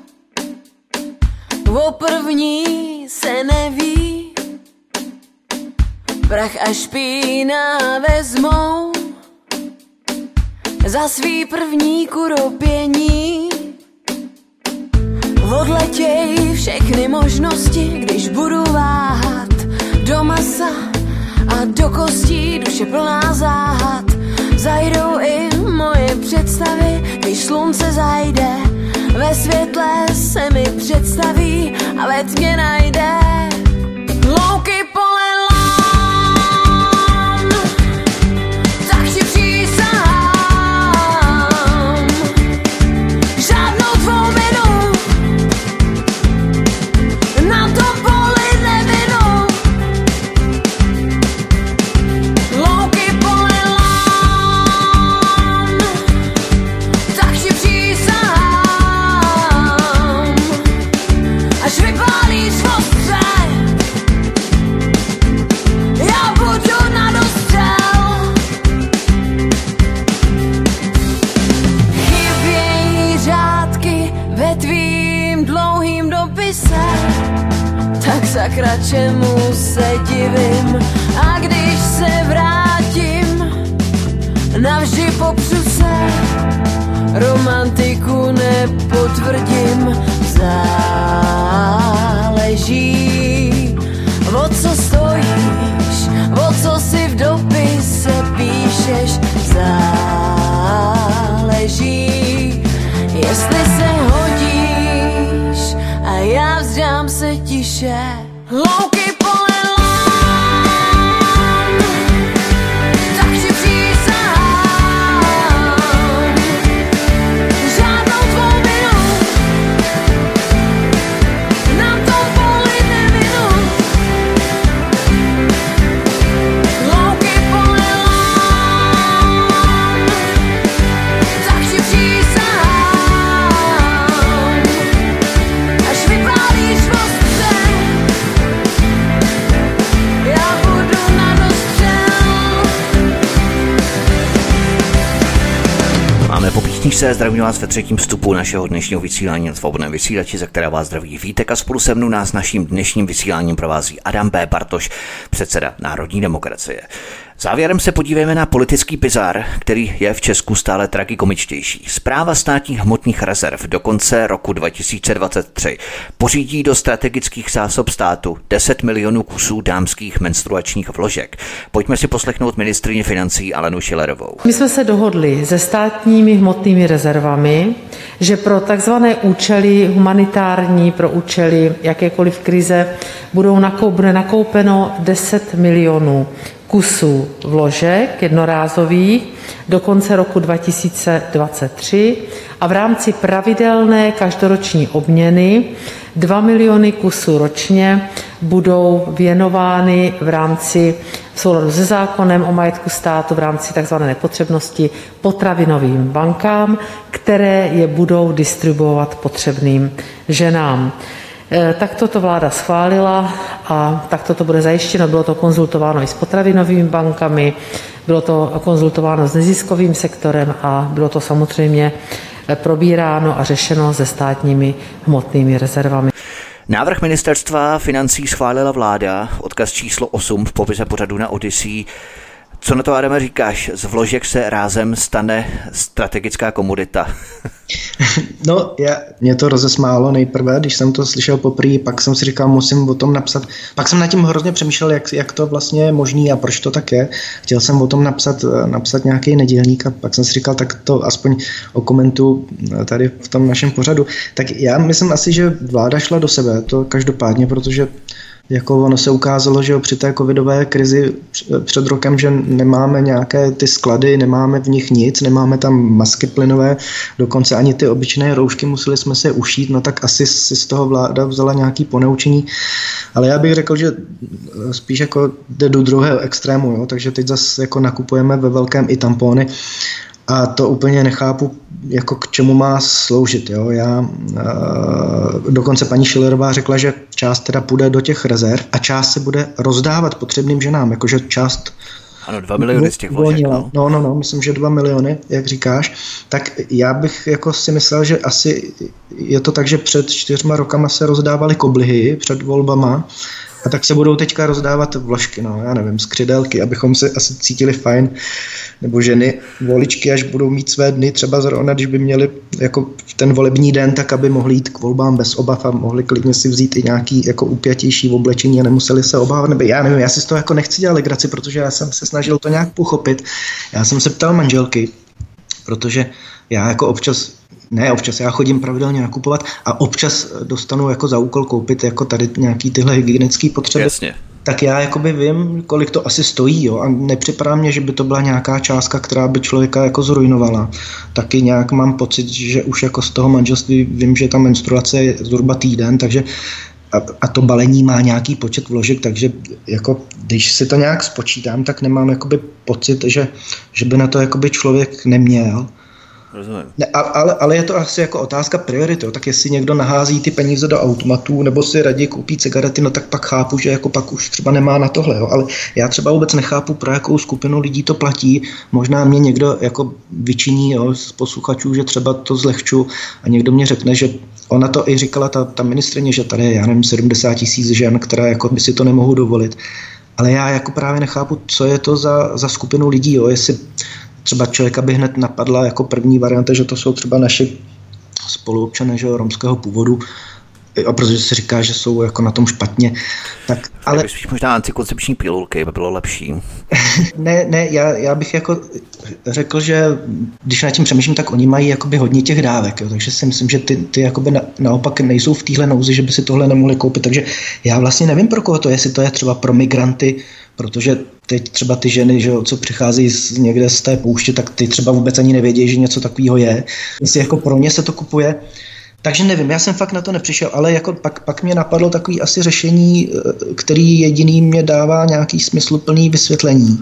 o první se neví, prach a špína vezmou za svý první kuropění. Odletěj všechny možnosti, když budu váhat, do masa a do kostí, duše plná záhad. slunce zajde, ve světle se mi představí a ve tmě najde. Louky pole lán, tak ti přísahám, žádnou tvou vinu na tom poli nevinu. Louky pole lán, tak ti přísahám, až vypálíš ostře, já budu na dostřel. Chybějí řádky ve tvým dlouhým dopise, tak sakra čemu se divím. A když se vrátím, navždy popřu se, romantiku nepotvrdím. Záleží, o co stojíš, o co si v dopise píšeš. Záleží, jestli se hodíš a já vzdám se tiše. Louky pole lán, tak ti přísahám, žádnou tvou vinu na tom poli nevinu. Louky pole lán, tak ti přísahám, až vypálíš ostře, já budu na dostřel. Máme po písničce, zdravím vás ve třetím vstupu našeho dnešního vysílání na Svobodném vysílači, za které vás zdraví Vítek a spolu se mnou nás naším dnešním vysíláním provází Adam B. Bartoš, předseda Národní demokracie. Závěrem se podívejme na politický bizár, který je v Česku stále tragikomičtější. Správa státních hmotných rezerv do konce roku dva tisíce dvacet tři pořídí do strategických zásob státu deset milionů kusů dámských menstruačních vložek. Pojďme si poslechnout ministryni financí Alenu Schillerovou. My jsme se dohodli se státními hmotnými rezervami, že pro takzvané účely humanitární, pro účely jakékoliv krize budou nakoup, bude nakoupeno deset milionů kusů vložek jednorázových do konce roku dva tisíce dvacet tři a v rámci pravidelné každoroční obměny dva miliony kusů ročně budou věnovány v rámci v souladu se zákonem o majetku státu v rámci tzv. Nepotřebnosti potravinovým bankám, které je budou distribuovat potřebným ženám. Takto to vláda schválila a takto to bude zajištěno. Bylo to konzultováno i s potravinovými bankami, bylo to konzultováno s neziskovým sektorem a bylo to samozřejmě probíráno a řešeno se státními hmotnými rezervami. Návrh ministerstva financí schválila vláda, odkaz číslo osm v popise pořadu na Odyssey. Co na to, Adame, říkáš? Z vložek se rázem stane strategická komodita. No, já, mě to rozesmálo nejprve, když jsem to slyšel poprvé, pak jsem si říkal, musím o tom napsat. Pak jsem nad tím hrozně přemýšlel, jak, jak to vlastně je možný a proč to tak je. Chtěl jsem o tom napsat, napsat nějaký nedělník a pak jsem si říkal, tak to aspoň okomentuju tady v tom našem pořadu. Tak já myslím asi, že vláda šla do sebe, to každopádně, protože jako ono se ukázalo, že při té covidové krizi před rokem, že nemáme nějaké ty sklady, nemáme v nich nic, nemáme tam masky plynové, dokonce ani ty obyčejné roušky museli jsme se ušít, no tak asi si z toho vláda vzala nějaký ponaučení. Ale já bych řekl, že spíš jako jde do druhého extrému, jo? Takže teď zase jako nakupujeme ve velkém i tampony. A to úplně nechápu, jako k čemu má sloužit. Jo? Já, e, dokonce paní Schillerová řekla, že část teda půjde do těch rezerv a část se bude rozdávat potřebným ženám, jakože část... Ano, dva miliony z těch vložek. No. no, no, no, myslím, že dva miliony, jak říkáš. Tak já bych jako si myslel, že asi je to tak, že před čtyřma rokama se rozdávaly koblihy před volbama, a tak se budou teďka rozdávat vložky, no, já nevím, skřidelky, abychom se asi cítili fajn, nebo ženy, voličky, až budou mít své dny, třeba zrovna, když by měli jako ten volební den, tak aby mohli jít k volbám bez obav a mohli klidně si vzít i nějaký jako upjatější oblečení a nemuseli se obávat, nebo já nevím, já si z toho jako nechci dělat legraci, protože já jsem se snažil to nějak pochopit. Já jsem se ptal manželky, protože já jako občas Ne, občas já chodím pravidelně nakupovat a občas dostanu jako za úkol koupit jako tady nějaký tyhle hygienické potřeby. Jasně. Tak já jakoby vím, kolik to asi stojí, jo, a nepřipadá mě, že by to byla nějaká částka, která by člověka jako zrujnovala. Taky nějak mám pocit, že už jako z toho manželství vím, že ta menstruace je zhruba týden, takže a, a to balení má nějaký počet vložek, takže jako když si to nějak spočítám, tak nemám jakoby pocit, že, že by na to jakoby člověk neměl. Rozumím. Ne, ale, ale je to asi jako otázka priority, tak jestli někdo nahází ty peníze do automatů nebo si raději koupí cigarety, no tak pak chápu, že jako pak už třeba nemá na tohle, jo. Ale já třeba vůbec nechápu, pro jakou skupinu lidí to platí. Možná mě někdo jako vyčiní, jo, z posluchačů, že třeba to zlehču a někdo mě řekne, že ona to i říkala ta, ta ministryně, že tady je, já nevím, sedmdesát tisíc žen, které jako by si to nemohou dovolit. Ale já jako právě nechápu, co je to za, za skupinu lidí, jo, jestli třeba člověka by hned napadla jako první varianta, že to jsou třeba naši spoluobčané, že romského původu, a protože se říká, že jsou jako na tom špatně. Tak, ale spíš možná antikoncepční pilulky by bylo lepší. ne, ne, já, já bych jako řekl, že když nad tím přemýšlím, tak oni mají jakoby hodně těch dávek, jo, takže si myslím, že ty, ty jakoby na, naopak nejsou v téhle nouzi, že by si tohle nemohli koupit, takže já vlastně nevím, pro koho to je, jestli to je třeba pro migranty, protože teď třeba ty ženy, že, co přicházejí z, někde z té pouště, tak ty třeba vůbec ani nevědějí, že něco takového je. Jestli jako pro ně se to kupuje. Takže nevím, já jsem fakt na to nepřišel, ale jako pak, pak mě napadlo takový asi řešení, který jediný mě dává nějaký smysluplný vysvětlení.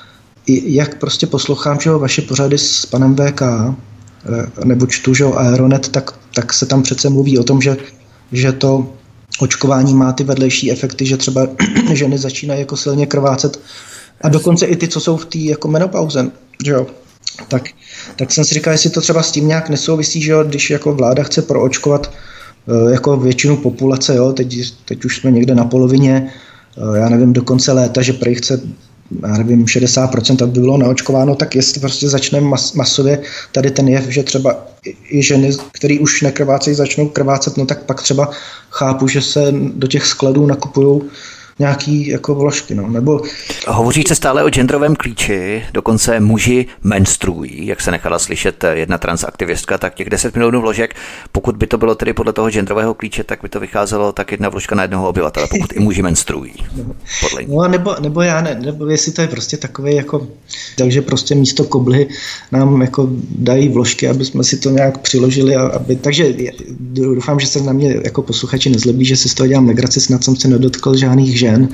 Jak prostě poslouchám, že vaše pořady s panem V K, nebo čtu, že Aeronet, tak, tak se tam přece mluví o tom, že, že to očkování má ty vedlejší efekty, že třeba ženy začínají jako silně krvácet a dokonce i ty, co jsou v té jako menopauze, že jo. Tak, tak jsem si říkal, jestli to třeba s tím nějak nesouvisí, že jo, když jako vláda chce proočkovat uh, jako většinu populace, jo, teď, teď už jsme někde na polovině, uh, já nevím, do konce léta, že prý chce, já nevím, šedesát procent aby bylo naočkováno, tak jestli prostě začneme mas, masově tady ten jev, že třeba i, i ženy, které už nekrvácejí, začnou krvácet, no tak pak třeba chápu, že se do těch skladů nakupují nějaký jako vložky, no, nebo... Hovoří se stále o genderovém klíči, dokonce muži menstruují, jak se nechala slyšet jedna transaktivistka, tak těch deset milionů vložek, pokud by to bylo tedy podle toho genderového klíče, tak by to vycházelo tak jedna vložka na jednoho obyvatele, pokud i muži menstruují. Podle ní. No, nebo, nebo já ne, nebo jestli to je prostě takový jako, takže prostě místo koblihy nám jako dají vložky, aby jsme si to nějak přiložili, a aby, takže doufám, že se na mě jako posluchači nezlobí, že si z toho dělám legraci, snad jsem se nedotkl žádných žen.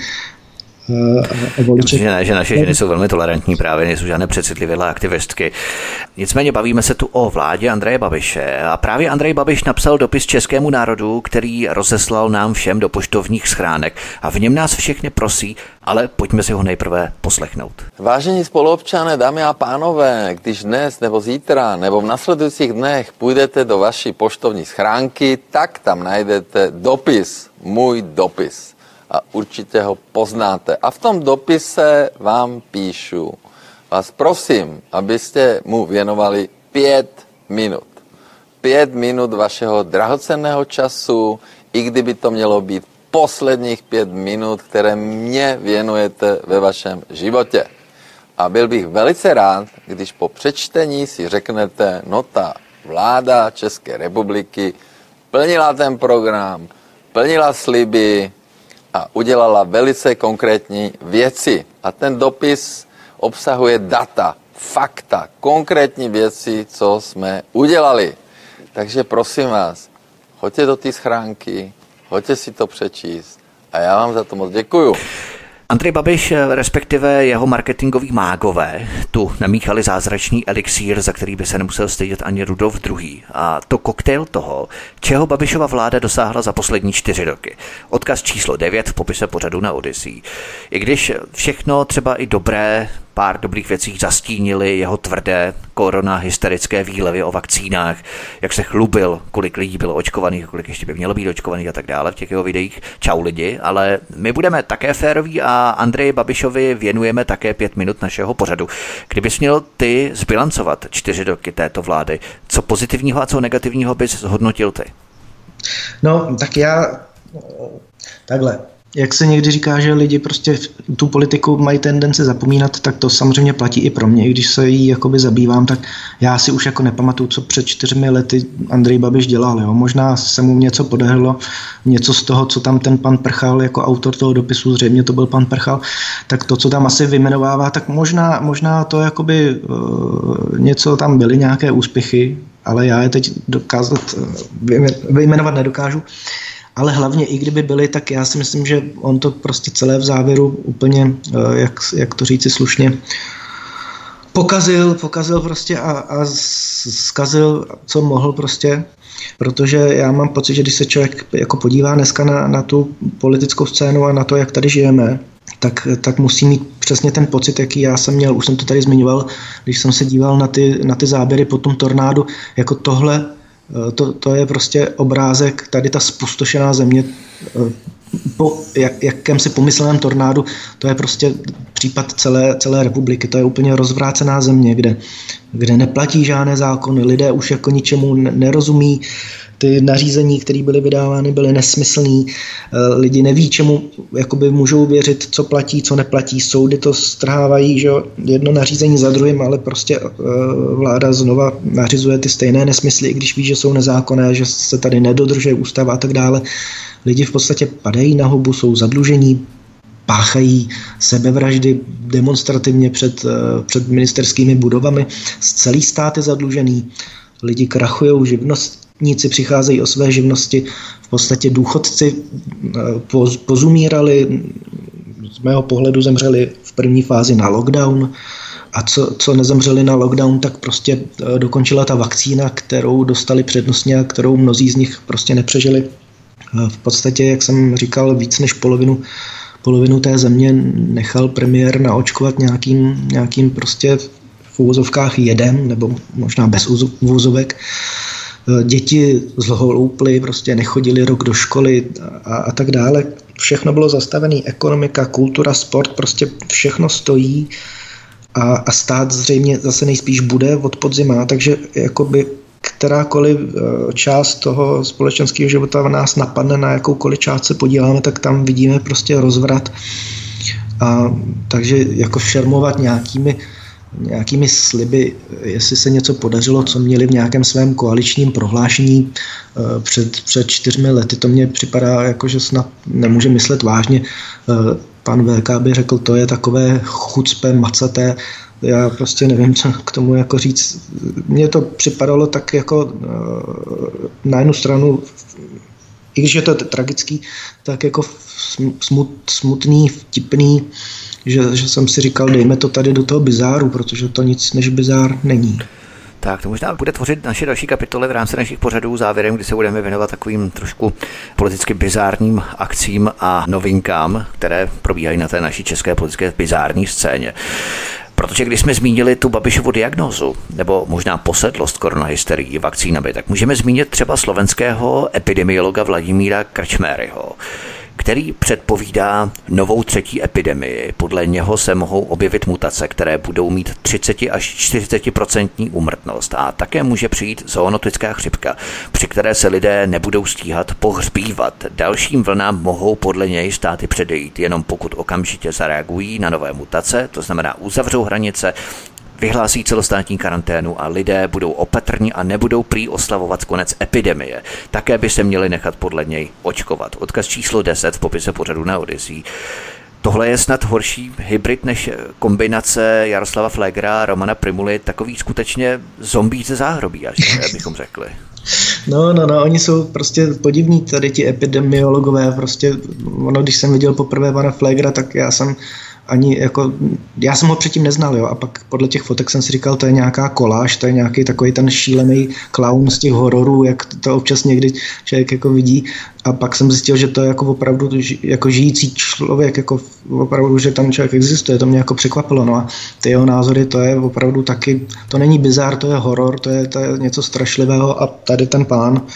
Myslím, že, ne, že naše ženy jsou velmi tolerantní, právě nejsou žádné přecitlivělé aktivistky. Nicméně bavíme se tu o vládě Andreje Babiše a právě Andrej Babiš napsal dopis českému národu, který rozeslal nám všem do poštovních schránek a v něm nás všechny prosí, ale pojďme si ho nejprve poslechnout. Vážení spoluobčané, dámy a pánové, když dnes nebo zítra nebo v nasledujících dnech půjdete do vaší poštovní schránky, tak tam najdete dopis, můj dopis. A určitě ho poznáte. A v tom dopise vám píšu. Vás prosím, abyste mu věnovali pět minut. Pět minut vašeho drahocenného času, i kdyby to mělo být posledních pět minut, které mě věnujete ve vašem životě. A byl bych velice rád, když po přečtení si řeknete, no ta vláda České republiky plnila ten program, plnila sliby, a udělala velice konkrétní věci. A ten dopis obsahuje data, fakta, konkrétní věci, co jsme udělali. Takže prosím vás, choďte do té schránky, choďte si to přečíst a já vám za to moc děkuju. Andrej Babiš, respektive jeho marketingoví mágové, tu namíchali zázračný elixír, za který by se nemusel stydět ani Rudolf druhý. A to koktejl toho, čeho Babišova vláda dosáhla za poslední čtyři roky. Odkaz číslo devět v popise pořadu na Odyssey. I když všechno, třeba i dobré, pár dobrých věcí zastínili jeho tvrdé korona hysterické výlevy o vakcínách, jak se chlubil, kolik lidí bylo očkovaných, kolik ještě by mělo být očkovaných a tak dále v těch jeho videích. Čau lidi, ale my budeme také féroví a Andreji Babišovi věnujeme také pět minut našeho pořadu. Kdybys měl ty zbilancovat čtyři roky této vlády, co pozitivního a co negativního bys zhodnotil ty? No, tak já takhle. Jak se někdy říká, že lidi prostě tu politiku mají tendenci zapomínat, tak to samozřejmě platí i pro mě. I když se jí jakoby zabývám, tak já si už jako nepamatuju, co před čtyřmi lety Andrej Babiš dělal. Jo. Možná se mu něco podařilo, něco z toho, co tam ten pan Prchal jako autor toho dopisu, zřejmě to byl pan Prchal, tak to, co tam asi vyjmenovává, tak možná, možná to jakoby uh, něco tam byly, nějaké úspěchy, ale já je teď dokázat, vyjmenovat nedokážu. Ale hlavně i kdyby byly, tak já si myslím, že on to prostě celé v závěru úplně, jak, jak to říci slušně, pokazil, pokazil prostě a, a zkazil, co mohl prostě, protože já mám pocit, že když se člověk jako podívá dneska na, na tu politickou scénu a na to, jak tady žijeme, tak, tak musí mít přesně ten pocit, jaký já jsem měl, už jsem to tady zmiňoval, když jsem se díval na ty, na ty záběry po tom tornádu, jako tohle, to, to je prostě obrázek, tady ta spustošená země, po jak, jakémsi pomysleném tornádu, to je prostě případ celé, celé republiky, to je úplně rozvrácená země, kde, kde neplatí žádné zákony, lidé už jako ničemu nerozumí, ty nařízení, které byly vydávány, byly nesmyslný, lidi neví, čemu jakoby můžou věřit, co platí, co neplatí, soudy to strhávají, že jedno nařízení za druhým, ale prostě vláda znova nařizuje ty stejné nesmysly, i když ví, že jsou nezákonné, že se tady nedodržuje ústava a tak dále. Lidi v podstatě padají na hubu, jsou zadlužení, páchají sebevraždy demonstrativně před, před ministerskými budovami, celý stát je zadlužený, lidi krachujou, živnostníci přicházejí o své živnosti, v podstatě důchodci pozumírali, z mého pohledu zemřeli v první fázi na lockdown, a co, co nezemřeli na lockdown, tak prostě dokončila ta vakcína, kterou dostali přednostně a kterou mnozí z nich prostě nepřežili. V podstatě, jak jsem říkal, víc než polovinu, polovinu té země nechal premiér naočkovat nějakým, nějakým prostě v úvozovkách jedem, nebo možná bez úvozovek. Děti zhlouply, prostě nechodili rok do školy a, a tak dále. Všechno bylo zastavené, ekonomika, kultura, sport, prostě všechno stojí a, a stát zřejmě zase nejspíš bude od podzima, takže jakoby kterákoliv část toho společenského života nás napadne, na jakoukoliv část se podíváme, tak tam vidíme prostě rozvrat. A takže jako šermovat nějakými, nějakými sliby, jestli se něco podařilo, co měli v nějakém svém koaličním prohlášení před, před čtyřmi lety, to mně připadá jako, že snad nemůže myslet vážně. Pan V K by řekl, to je takové chucpe, macaté. Já prostě nevím, co k tomu jako říct. Mně to připadalo tak jako na jednu stranu, i když je to tragický, tak jako smut, smutný, vtipný, že, že jsem si říkal, dejme to tady do toho bizáru, protože to nic než bizár není. Tak to možná bude tvořit naše další kapitoly v rámci našich pořadů závěrem, kdy se budeme věnovat takovým trošku politicky bizárním akcím a novinkám, které probíhají na té naší české politické bizární scéně. Protože když jsme zmínili tu Babišovu diagnózu, nebo možná posedlost koronahysterii vakcínami, tak můžeme zmínit třeba slovenského epidemiologa Vladimíra Krčméryho, který předpovídá novou třetí epidemii. Podle něho se mohou objevit mutace, které budou mít třicet až čtyřicet procent úmrtnost. A také může přijít zoonotická chřipka, při které se lidé nebudou stíhat pohřbívat. Dalším vlnám mohou podle něj státy předejít, jenom pokud okamžitě zareagují na nové mutace, to znamená uzavřou hranice, vyhlásí celostátní karanténu a lidé budou opatrní a nebudou prý oslavovat konec epidemie. Také by se měli nechat podle něj očkovat. Odkaz číslo deset v popise pořadu na Odyssey. Tohle je snad horší hybrid než kombinace Jaroslava Flegera a Romana Primuly, takový skutečně zombí ze záhrobí, až bychom řekli. No, no, no, oni jsou prostě podivní tady ti epidemiologové, prostě ono, když jsem viděl poprvé pana Flegera, tak já jsem ani jako, já jsem ho předtím neznal, jo, a pak podle těch fotek jsem si říkal, to je nějaká koláž, to je nějaký takový ten šílený klaun z těch hororů, jak to občas někdy člověk jako vidí, a pak jsem zjistil, že to je jako opravdu jako žijící člověk, jako opravdu, že tam člověk existuje, to mě jako překvapilo, no a ty jeho názory, to je opravdu taky, to není bizár, to je horor, to je, to je něco strašlivého a tady ten pán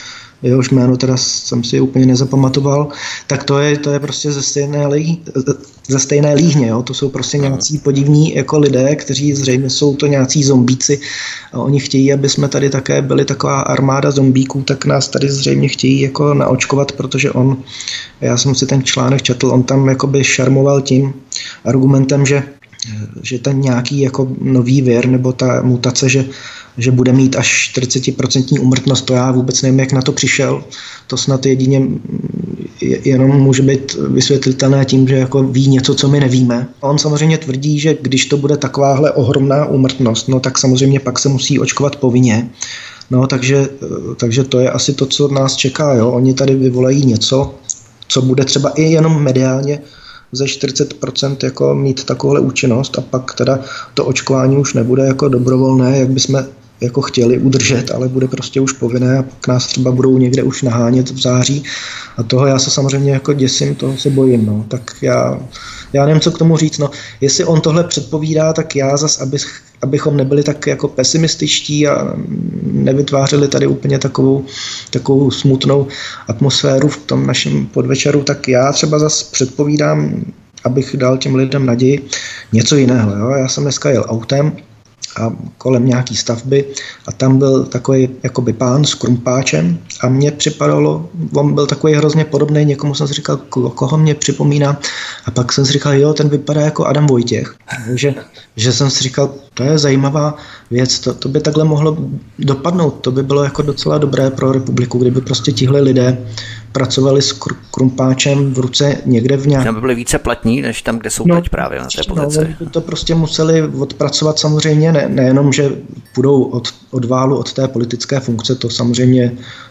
jehož jméno teda jsem si úplně nezapamatoval, tak to je, to je prostě ze stejné, lí, ze stejné líhně, jo? To jsou prostě nějací podivní jako lidé, kteří zřejmě jsou to nějací zombíci a oni chtějí, aby jsme tady také byli taková armáda zombíků, tak nás tady zřejmě chtějí jako naočkovat, protože on, já jsem si ten článek četl, on tam jakoby šarmoval tím argumentem, že že ten nějaký jako nový vir nebo ta mutace, že, že bude mít až čtyřicet procent úmrtnost, to já vůbec nevím, jak na to přišel. To snad jedině jenom může být vysvětlitelné tím, že jako ví něco, co my nevíme. A on samozřejmě tvrdí, že když to bude takováhle ohromná úmrtnost, no tak samozřejmě pak se musí očkovat povinně. No, takže, takže to je asi to, co nás čeká. Jo? Oni tady vyvolají něco, co bude třeba i jenom mediálně ze čtyřicet procent jako mít takovouhle účinnost a pak teda to očkování už nebude jako dobrovolné, jak bychom jako chtěli udržet, ale bude prostě už povinné a pak nás třeba budou někde už nahánět v září a toho já se samozřejmě jako děsím, toho se bojím, no. Tak já, já nevím, co k tomu říct, no. Jestli on tohle předpovídá, tak já zas, abych, abychom nebyli tak jako pesimističtí a nevytvářeli tady úplně takovou, takovou smutnou atmosféru v tom našem podvečeru, tak já třeba zas předpovídám, abych dal těm lidem naději, něco jiného, jo. Já jsem dneska jel autem a kolem nějaký stavby a tam byl takový jakoby pán s krumpáčem a mně připadalo, on byl takový hrozně podobný, někomu jsem si říkal, koho mě připomíná a pak jsem si říkal, jo, ten vypadá jako Adam Vojtěch, že, že jsem si říkal, to je zajímavá věc, to, to by takhle mohlo dopadnout, to by bylo jako docela dobré pro republiku, kdyby prostě tihle lidé pracovali s kr- krumpáčem v ruce někde v nějakém... Tam by byli více platní, než tam, kde jsou no, teď právě na té pozici. No, by to prostě museli odpracovat samozřejmě, ne, nejenom, že půjdou od, od válu, od té politické funkce, to samozřejmě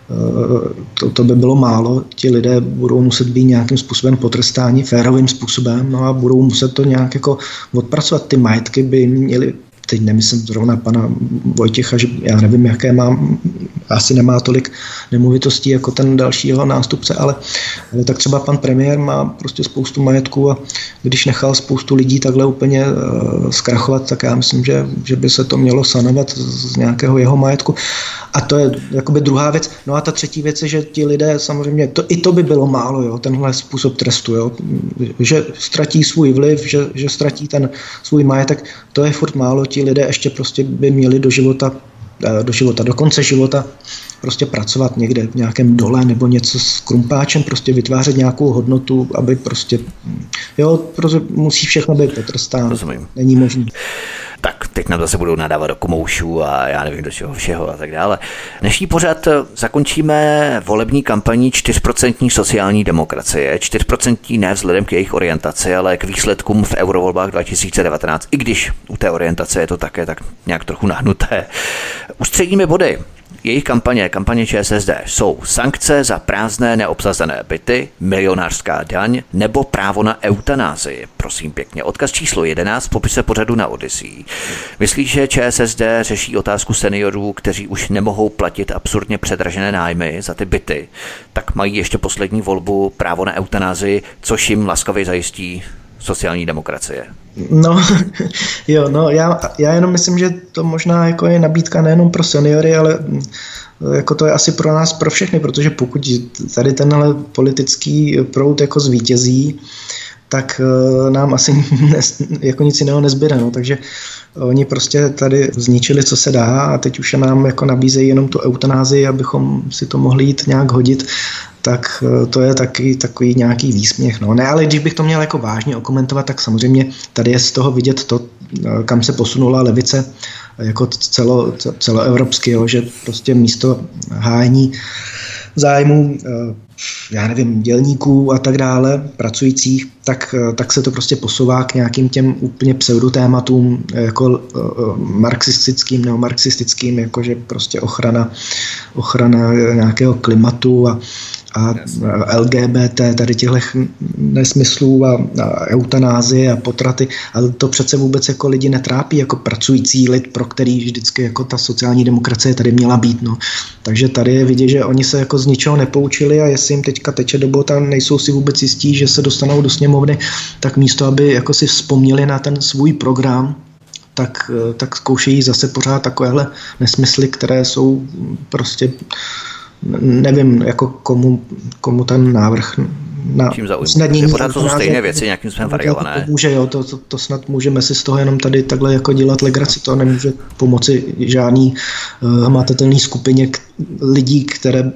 to, to by bylo málo. Ti lidé budou muset být nějakým způsobem potrestáni, férovým způsobem, no a budou muset to nějak jako odpracovat. Ty majetky by měly, teď nemyslím zrovna pana Vojtěcha, že já nevím, jaké mám, asi nemá tolik nemovitostí jako ten další jeho nástupce, ale, ale tak třeba pan premiér má prostě spoustu majetku a když nechal spoustu lidí takhle úplně uh, zkrachovat, tak já myslím, že, že by se to mělo sanovat z nějakého jeho majetku. A to je jakoby druhá věc. No a ta třetí věc je, že ti lidé samozřejmě, to, i to by bylo málo, jo, tenhle způsob trestu, jo, že ztratí svůj vliv, že, že ztratí ten svůj majetek, to je furt málo, ti lidé ještě prostě by měli do života, do života, do konce života prostě pracovat někde v nějakém dole nebo něco s krumpáčem, prostě vytvářet nějakou hodnotu, aby prostě, jo, prostě musí všechno být potrestáno. Rozumím. Není možný. Tak teď nám zase budou nadávat do komoušů a já nevím do čeho všeho a tak dále. Dnešní pořad zakončíme volební kampaní čtyři procenta sociální demokracie. čtyři procenta ne vzhledem k jejich orientaci, ale k výsledkům v eurovolbách dva tisíce devatenáct. I když u té orientace je to také tak nějak trochu nahnuté. Ústředními body jejich kampaně, kampaně ČSSD, jsou sankce za prázdné neobsazené byty, milionářská daň nebo právo na eutanázii. Prosím pěkně, odkaz číslo jedenáct v popise pořadu na Odyssey. Myslíš, že ČSSD řeší otázku seniorů, kteří už nemohou platit absurdně předražené nájmy za ty byty, tak mají ještě poslední volbu právo na eutanázii, což jim laskavě zajistí sociální demokracie? No, jo, no, já, já jenom myslím, že to možná jako je nabídka nejenom pro seniory, ale jako to je asi pro nás, pro všechny, protože pokud tady tenhle politický proud jako zvítězí, tak nám asi ne, jako nic jiného nezbyde, no, takže oni prostě tady zničili, co se dá a teď už nám jako nabízejí jenom tu eutanázii, abychom si to mohli jít nějak hodit, tak to je taky takový nějaký výsměch. No. Ne, ale když bych to měl jako vážně okomentovat, tak samozřejmě tady je z toho vidět to, kam se posunula levice jako celo, celoevropsky, jo, že prostě místo hájení zájmů, já nevím, dělníků a tak dále, pracujících, tak, tak se to prostě posouvá k nějakým těm úplně pseudotématům jako marxistickým, neomarxistickým, jakože prostě ochrana, ochrana nějakého klimatu a a L G B T, tady těchto nesmyslů a, a eutanázie a potraty, ale to přece vůbec jako lidi netrápí, jako pracující lid, pro který vždycky jako ta sociální demokracie tady měla být. No. Takže tady je vidět, že oni se jako z ničeho nepoučili a jestli jim teďka teče do bota, nejsou si vůbec jistí, že se dostanou do sněmovny, tak místo, aby jako si vzpomněli na ten svůj program, tak, tak zkoušejí zase pořád takovéhle nesmysly, které jsou prostě nevím, jako komu, komu ten návrh na usnadnění. Pořád to jsou stejné věci, nějakým způsobem variované. Může, jo, to, to, to snad můžeme si z toho jenom tady takhle jako dělat legraci, to nemůže pomoci žádný uh, hmatatelný skupině k, lidí, které uh,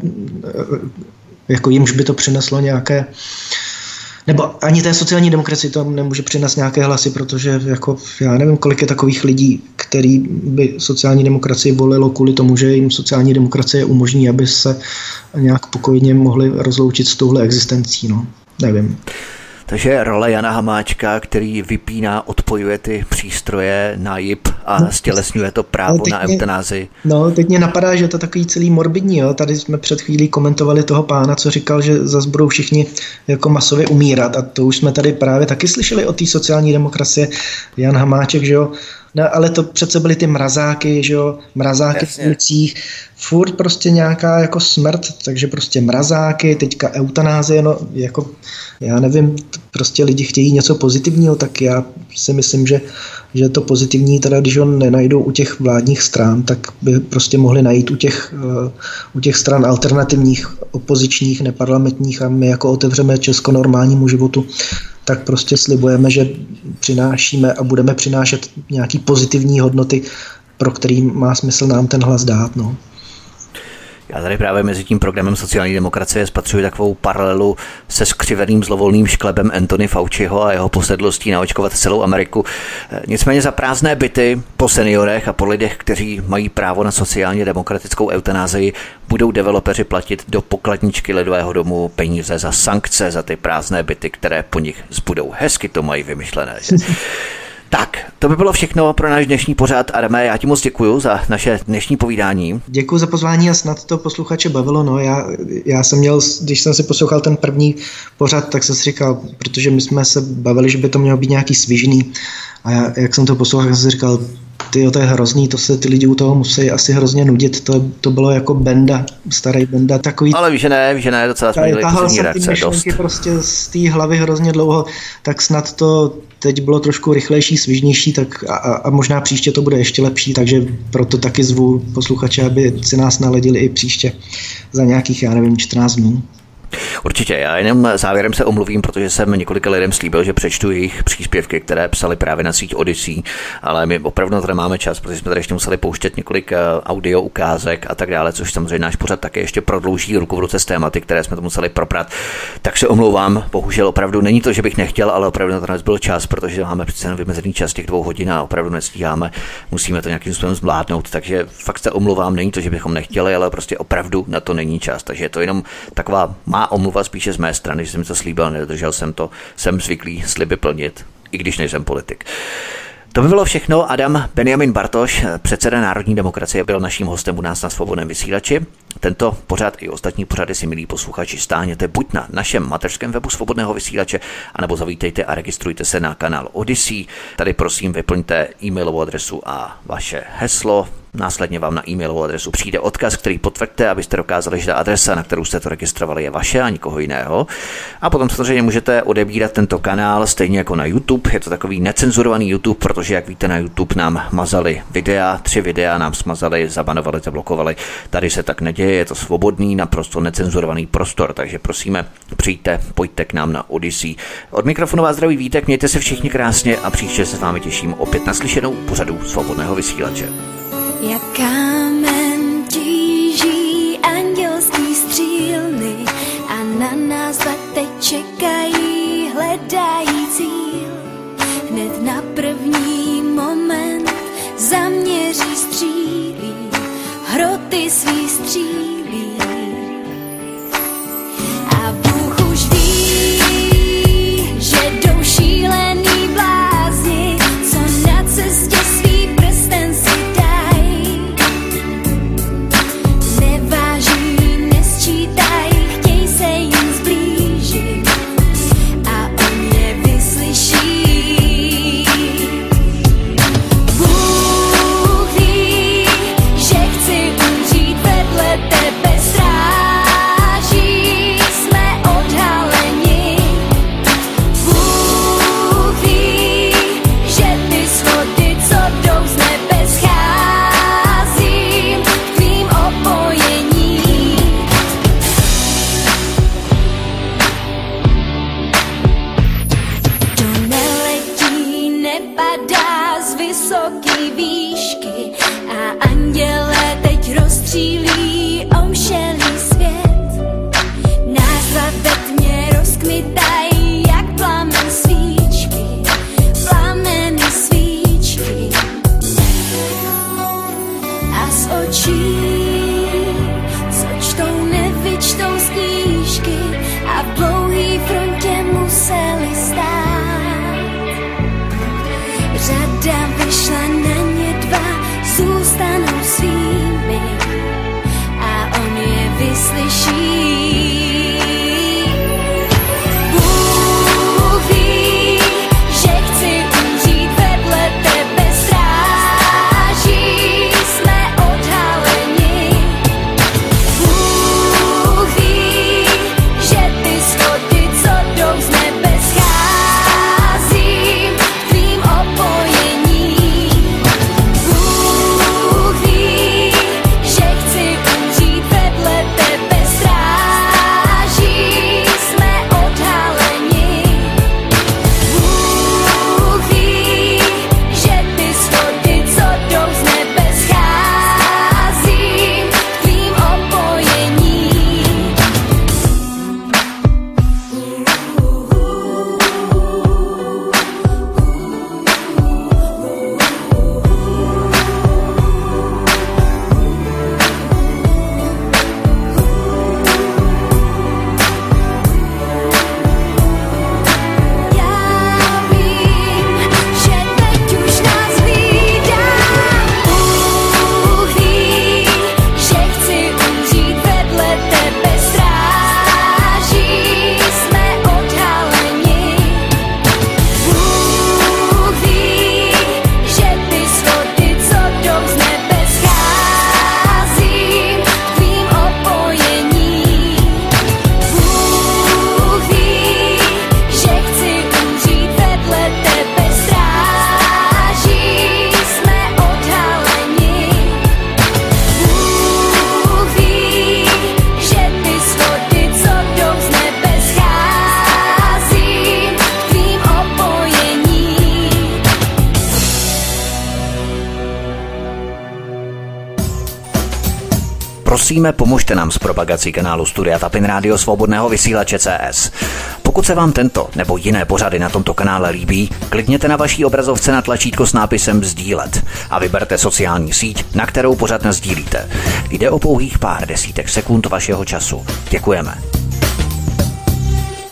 jako jimž by to přineslo nějaké, nebo ani té sociální demokracii to nemůže přinést nějaké hlasy, protože jako já nevím, kolik je takových lidí, který by sociální demokracii volilo kvůli tomu, že jim sociální demokracie umožní, aby se nějak pokojně mohli rozloučit s touhle existencí, no, nevím. Takže role Jana Hamáčka, který vypíná, odpojuje ty přístroje na jip a no, stělesňuje to právo na eutanázii. No, teď mě napadá, že je to takový celý morbidní. Jo? Tady jsme před chvílí komentovali toho pána, co říkal, že zase budou všichni jako masově umírat. A to už jsme tady právě taky slyšeli o té sociální demokracie. Jan Hamáček, že jo. No, ale to přece byly ty mrazáky, že jo, mrazáky Jasně. v ulicích, furt prostě nějaká jako smrt, takže prostě mrazáky, teďka eutanázie, no jako, já nevím, prostě lidi chtějí něco pozitivního, tak já si myslím, že, že to pozitivní, teda když ho nenajdou u těch vládních stran, tak by prostě mohli najít u těch, uh, u těch stran alternativních, opozičních, neparlamentních a my jako otevřeme Česko normálnímu životu, tak prostě slibujeme, že přinášíme a budeme přinášet nějaký pozitivní hodnoty, pro který má smysl nám ten hlas dát. No. Já tady právě mezi tím programem sociální demokracie spatřuji takovou paralelu se skřiveným zlovolným šklebem Anthony Fauciho a jeho posedlostí naočkovat celou Ameriku. Nicméně za prázdné byty po seniorech a po lidech, kteří mají právo na sociálně demokratickou eutanázii, budou developeři platit do pokladničky Lidového domu peníze za sankce za ty prázdné byty, které po nich zbudou. Hezky to mají vymyšlené. Že? Tak, to by bylo všechno pro náš dnešní pořad. Adame, já ti moc děkuju za naše dnešní povídání. Děkuji za pozvání a snad to posluchače bavilo. No, já, já jsem měl, když jsem si poslouchal ten první pořad, tak jsem si říkal, protože my jsme se bavili, že by to mělo být nějaký svižný. A já, jak jsem to poslouchal, jsem si říkal, tyjo, to je hrozný, to se ty lidi u toho musí asi hrozně nudit. To, to bylo jako Benda, starý Benda, takový... Ale víš, že ne, víš, že ne, docela jsme měli pozitivní reakce, dost. Prostě z té hlavy hrozně dlouho, tak snad to teď bylo trošku rychlejší, svižnější, tak a, a možná příště to bude ještě lepší, takže proto taky zvu posluchače, aby si nás naladili i příště za nějakých, já nevím, čtrnáct dnů. Určitě, já jenom závěrem se omluvím, protože jsem několika lidem slíbil, že přečtu jejich příspěvky, které psali právě na síť Odyssey, ale my opravdu tady máme čas, protože jsme tady ještě museli pouštět několik audio ukázek a tak dále, což samozřejmě náš pořad také ještě prodlouží ruku v ruce s tématy, které jsme to museli proprat. Tak se omlouvám, bohužel opravdu není to, že bych nechtěl, ale opravdu na to nezbyl čas, protože máme přece vymezený čas těch dvou hodin a opravdu nestíháme, musíme to nějakým způsobem zvládnout, takže fakt se omlouvám, není to, že bychom nechtěli, ale prostě opravdu na to není čas, takže je to jenom taková má omluva spíše z mé strany, že jsem to slíbil, nedodržel jsem to, jsem zvyklý sliby plnit, i když nejsem politik. To by bylo všechno. Adam Benjamin Bartoš, předseda Národní demokracie, byl naším hostem u nás na Svobodném vysílači. Tento pořad i ostatní pořady si, milí posluchači, stáhněte buď na našem mateřském webu Svobodného vysílače, anebo zavítejte a registrujte se na kanál Odyssey. Tady prosím vyplňte e-mailovou adresu a vaše heslo. Následně vám na e-mailovou adresu přijde odkaz, který potvrdíte, abyste dokázali, že ta adresa, na kterou jste to registrovali, je vaše a nikoho jiného. A potom samozřejmě můžete odebírat tento kanál stejně jako na YouTube. Je to takový necenzurovaný YouTube, protože jak víte, na YouTube nám mazali videa, tři videa nám smazali, zabanovali, zablokovali. Tady se tak neděje, je to svobodný, naprosto necenzurovaný prostor, takže prosíme, přijďte, pojďte k nám na Odyssey. Od mikrofonu vás zdraví Vítek, mějte se všichni krásně a příště se s vámi těším opět na slyšenou pořadu Svobodného vysílače. Jak kámen tíží andělský střílny a na nás teď čekají, hledají cíl. Hned na první moment zaměří střílí, hroty svý střílí. A Bůh už ví, že jdou šílený blázni, co na cestě svý prsten si Bůh ví, že chci umřít vedle tebe. očí, co čtou, nevyčtou z knížky a v dlouhý frontě museli stát. Řada vyšla, na ně dva zůstanou svými a on je vyslyší. Prosíme, pomožte nám s propagací kanálu Studia Tapin Rádio Svobodného vysílače C S. Pokud se vám tento nebo jiné pořady na tomto kanále líbí, klikněte na vaší obrazovce na tlačítko s nápisem sdílet a vyberte sociální síť, na kterou pořad nasdílíte. Jde o pouhých pár desítek sekund vašeho času. Děkujeme.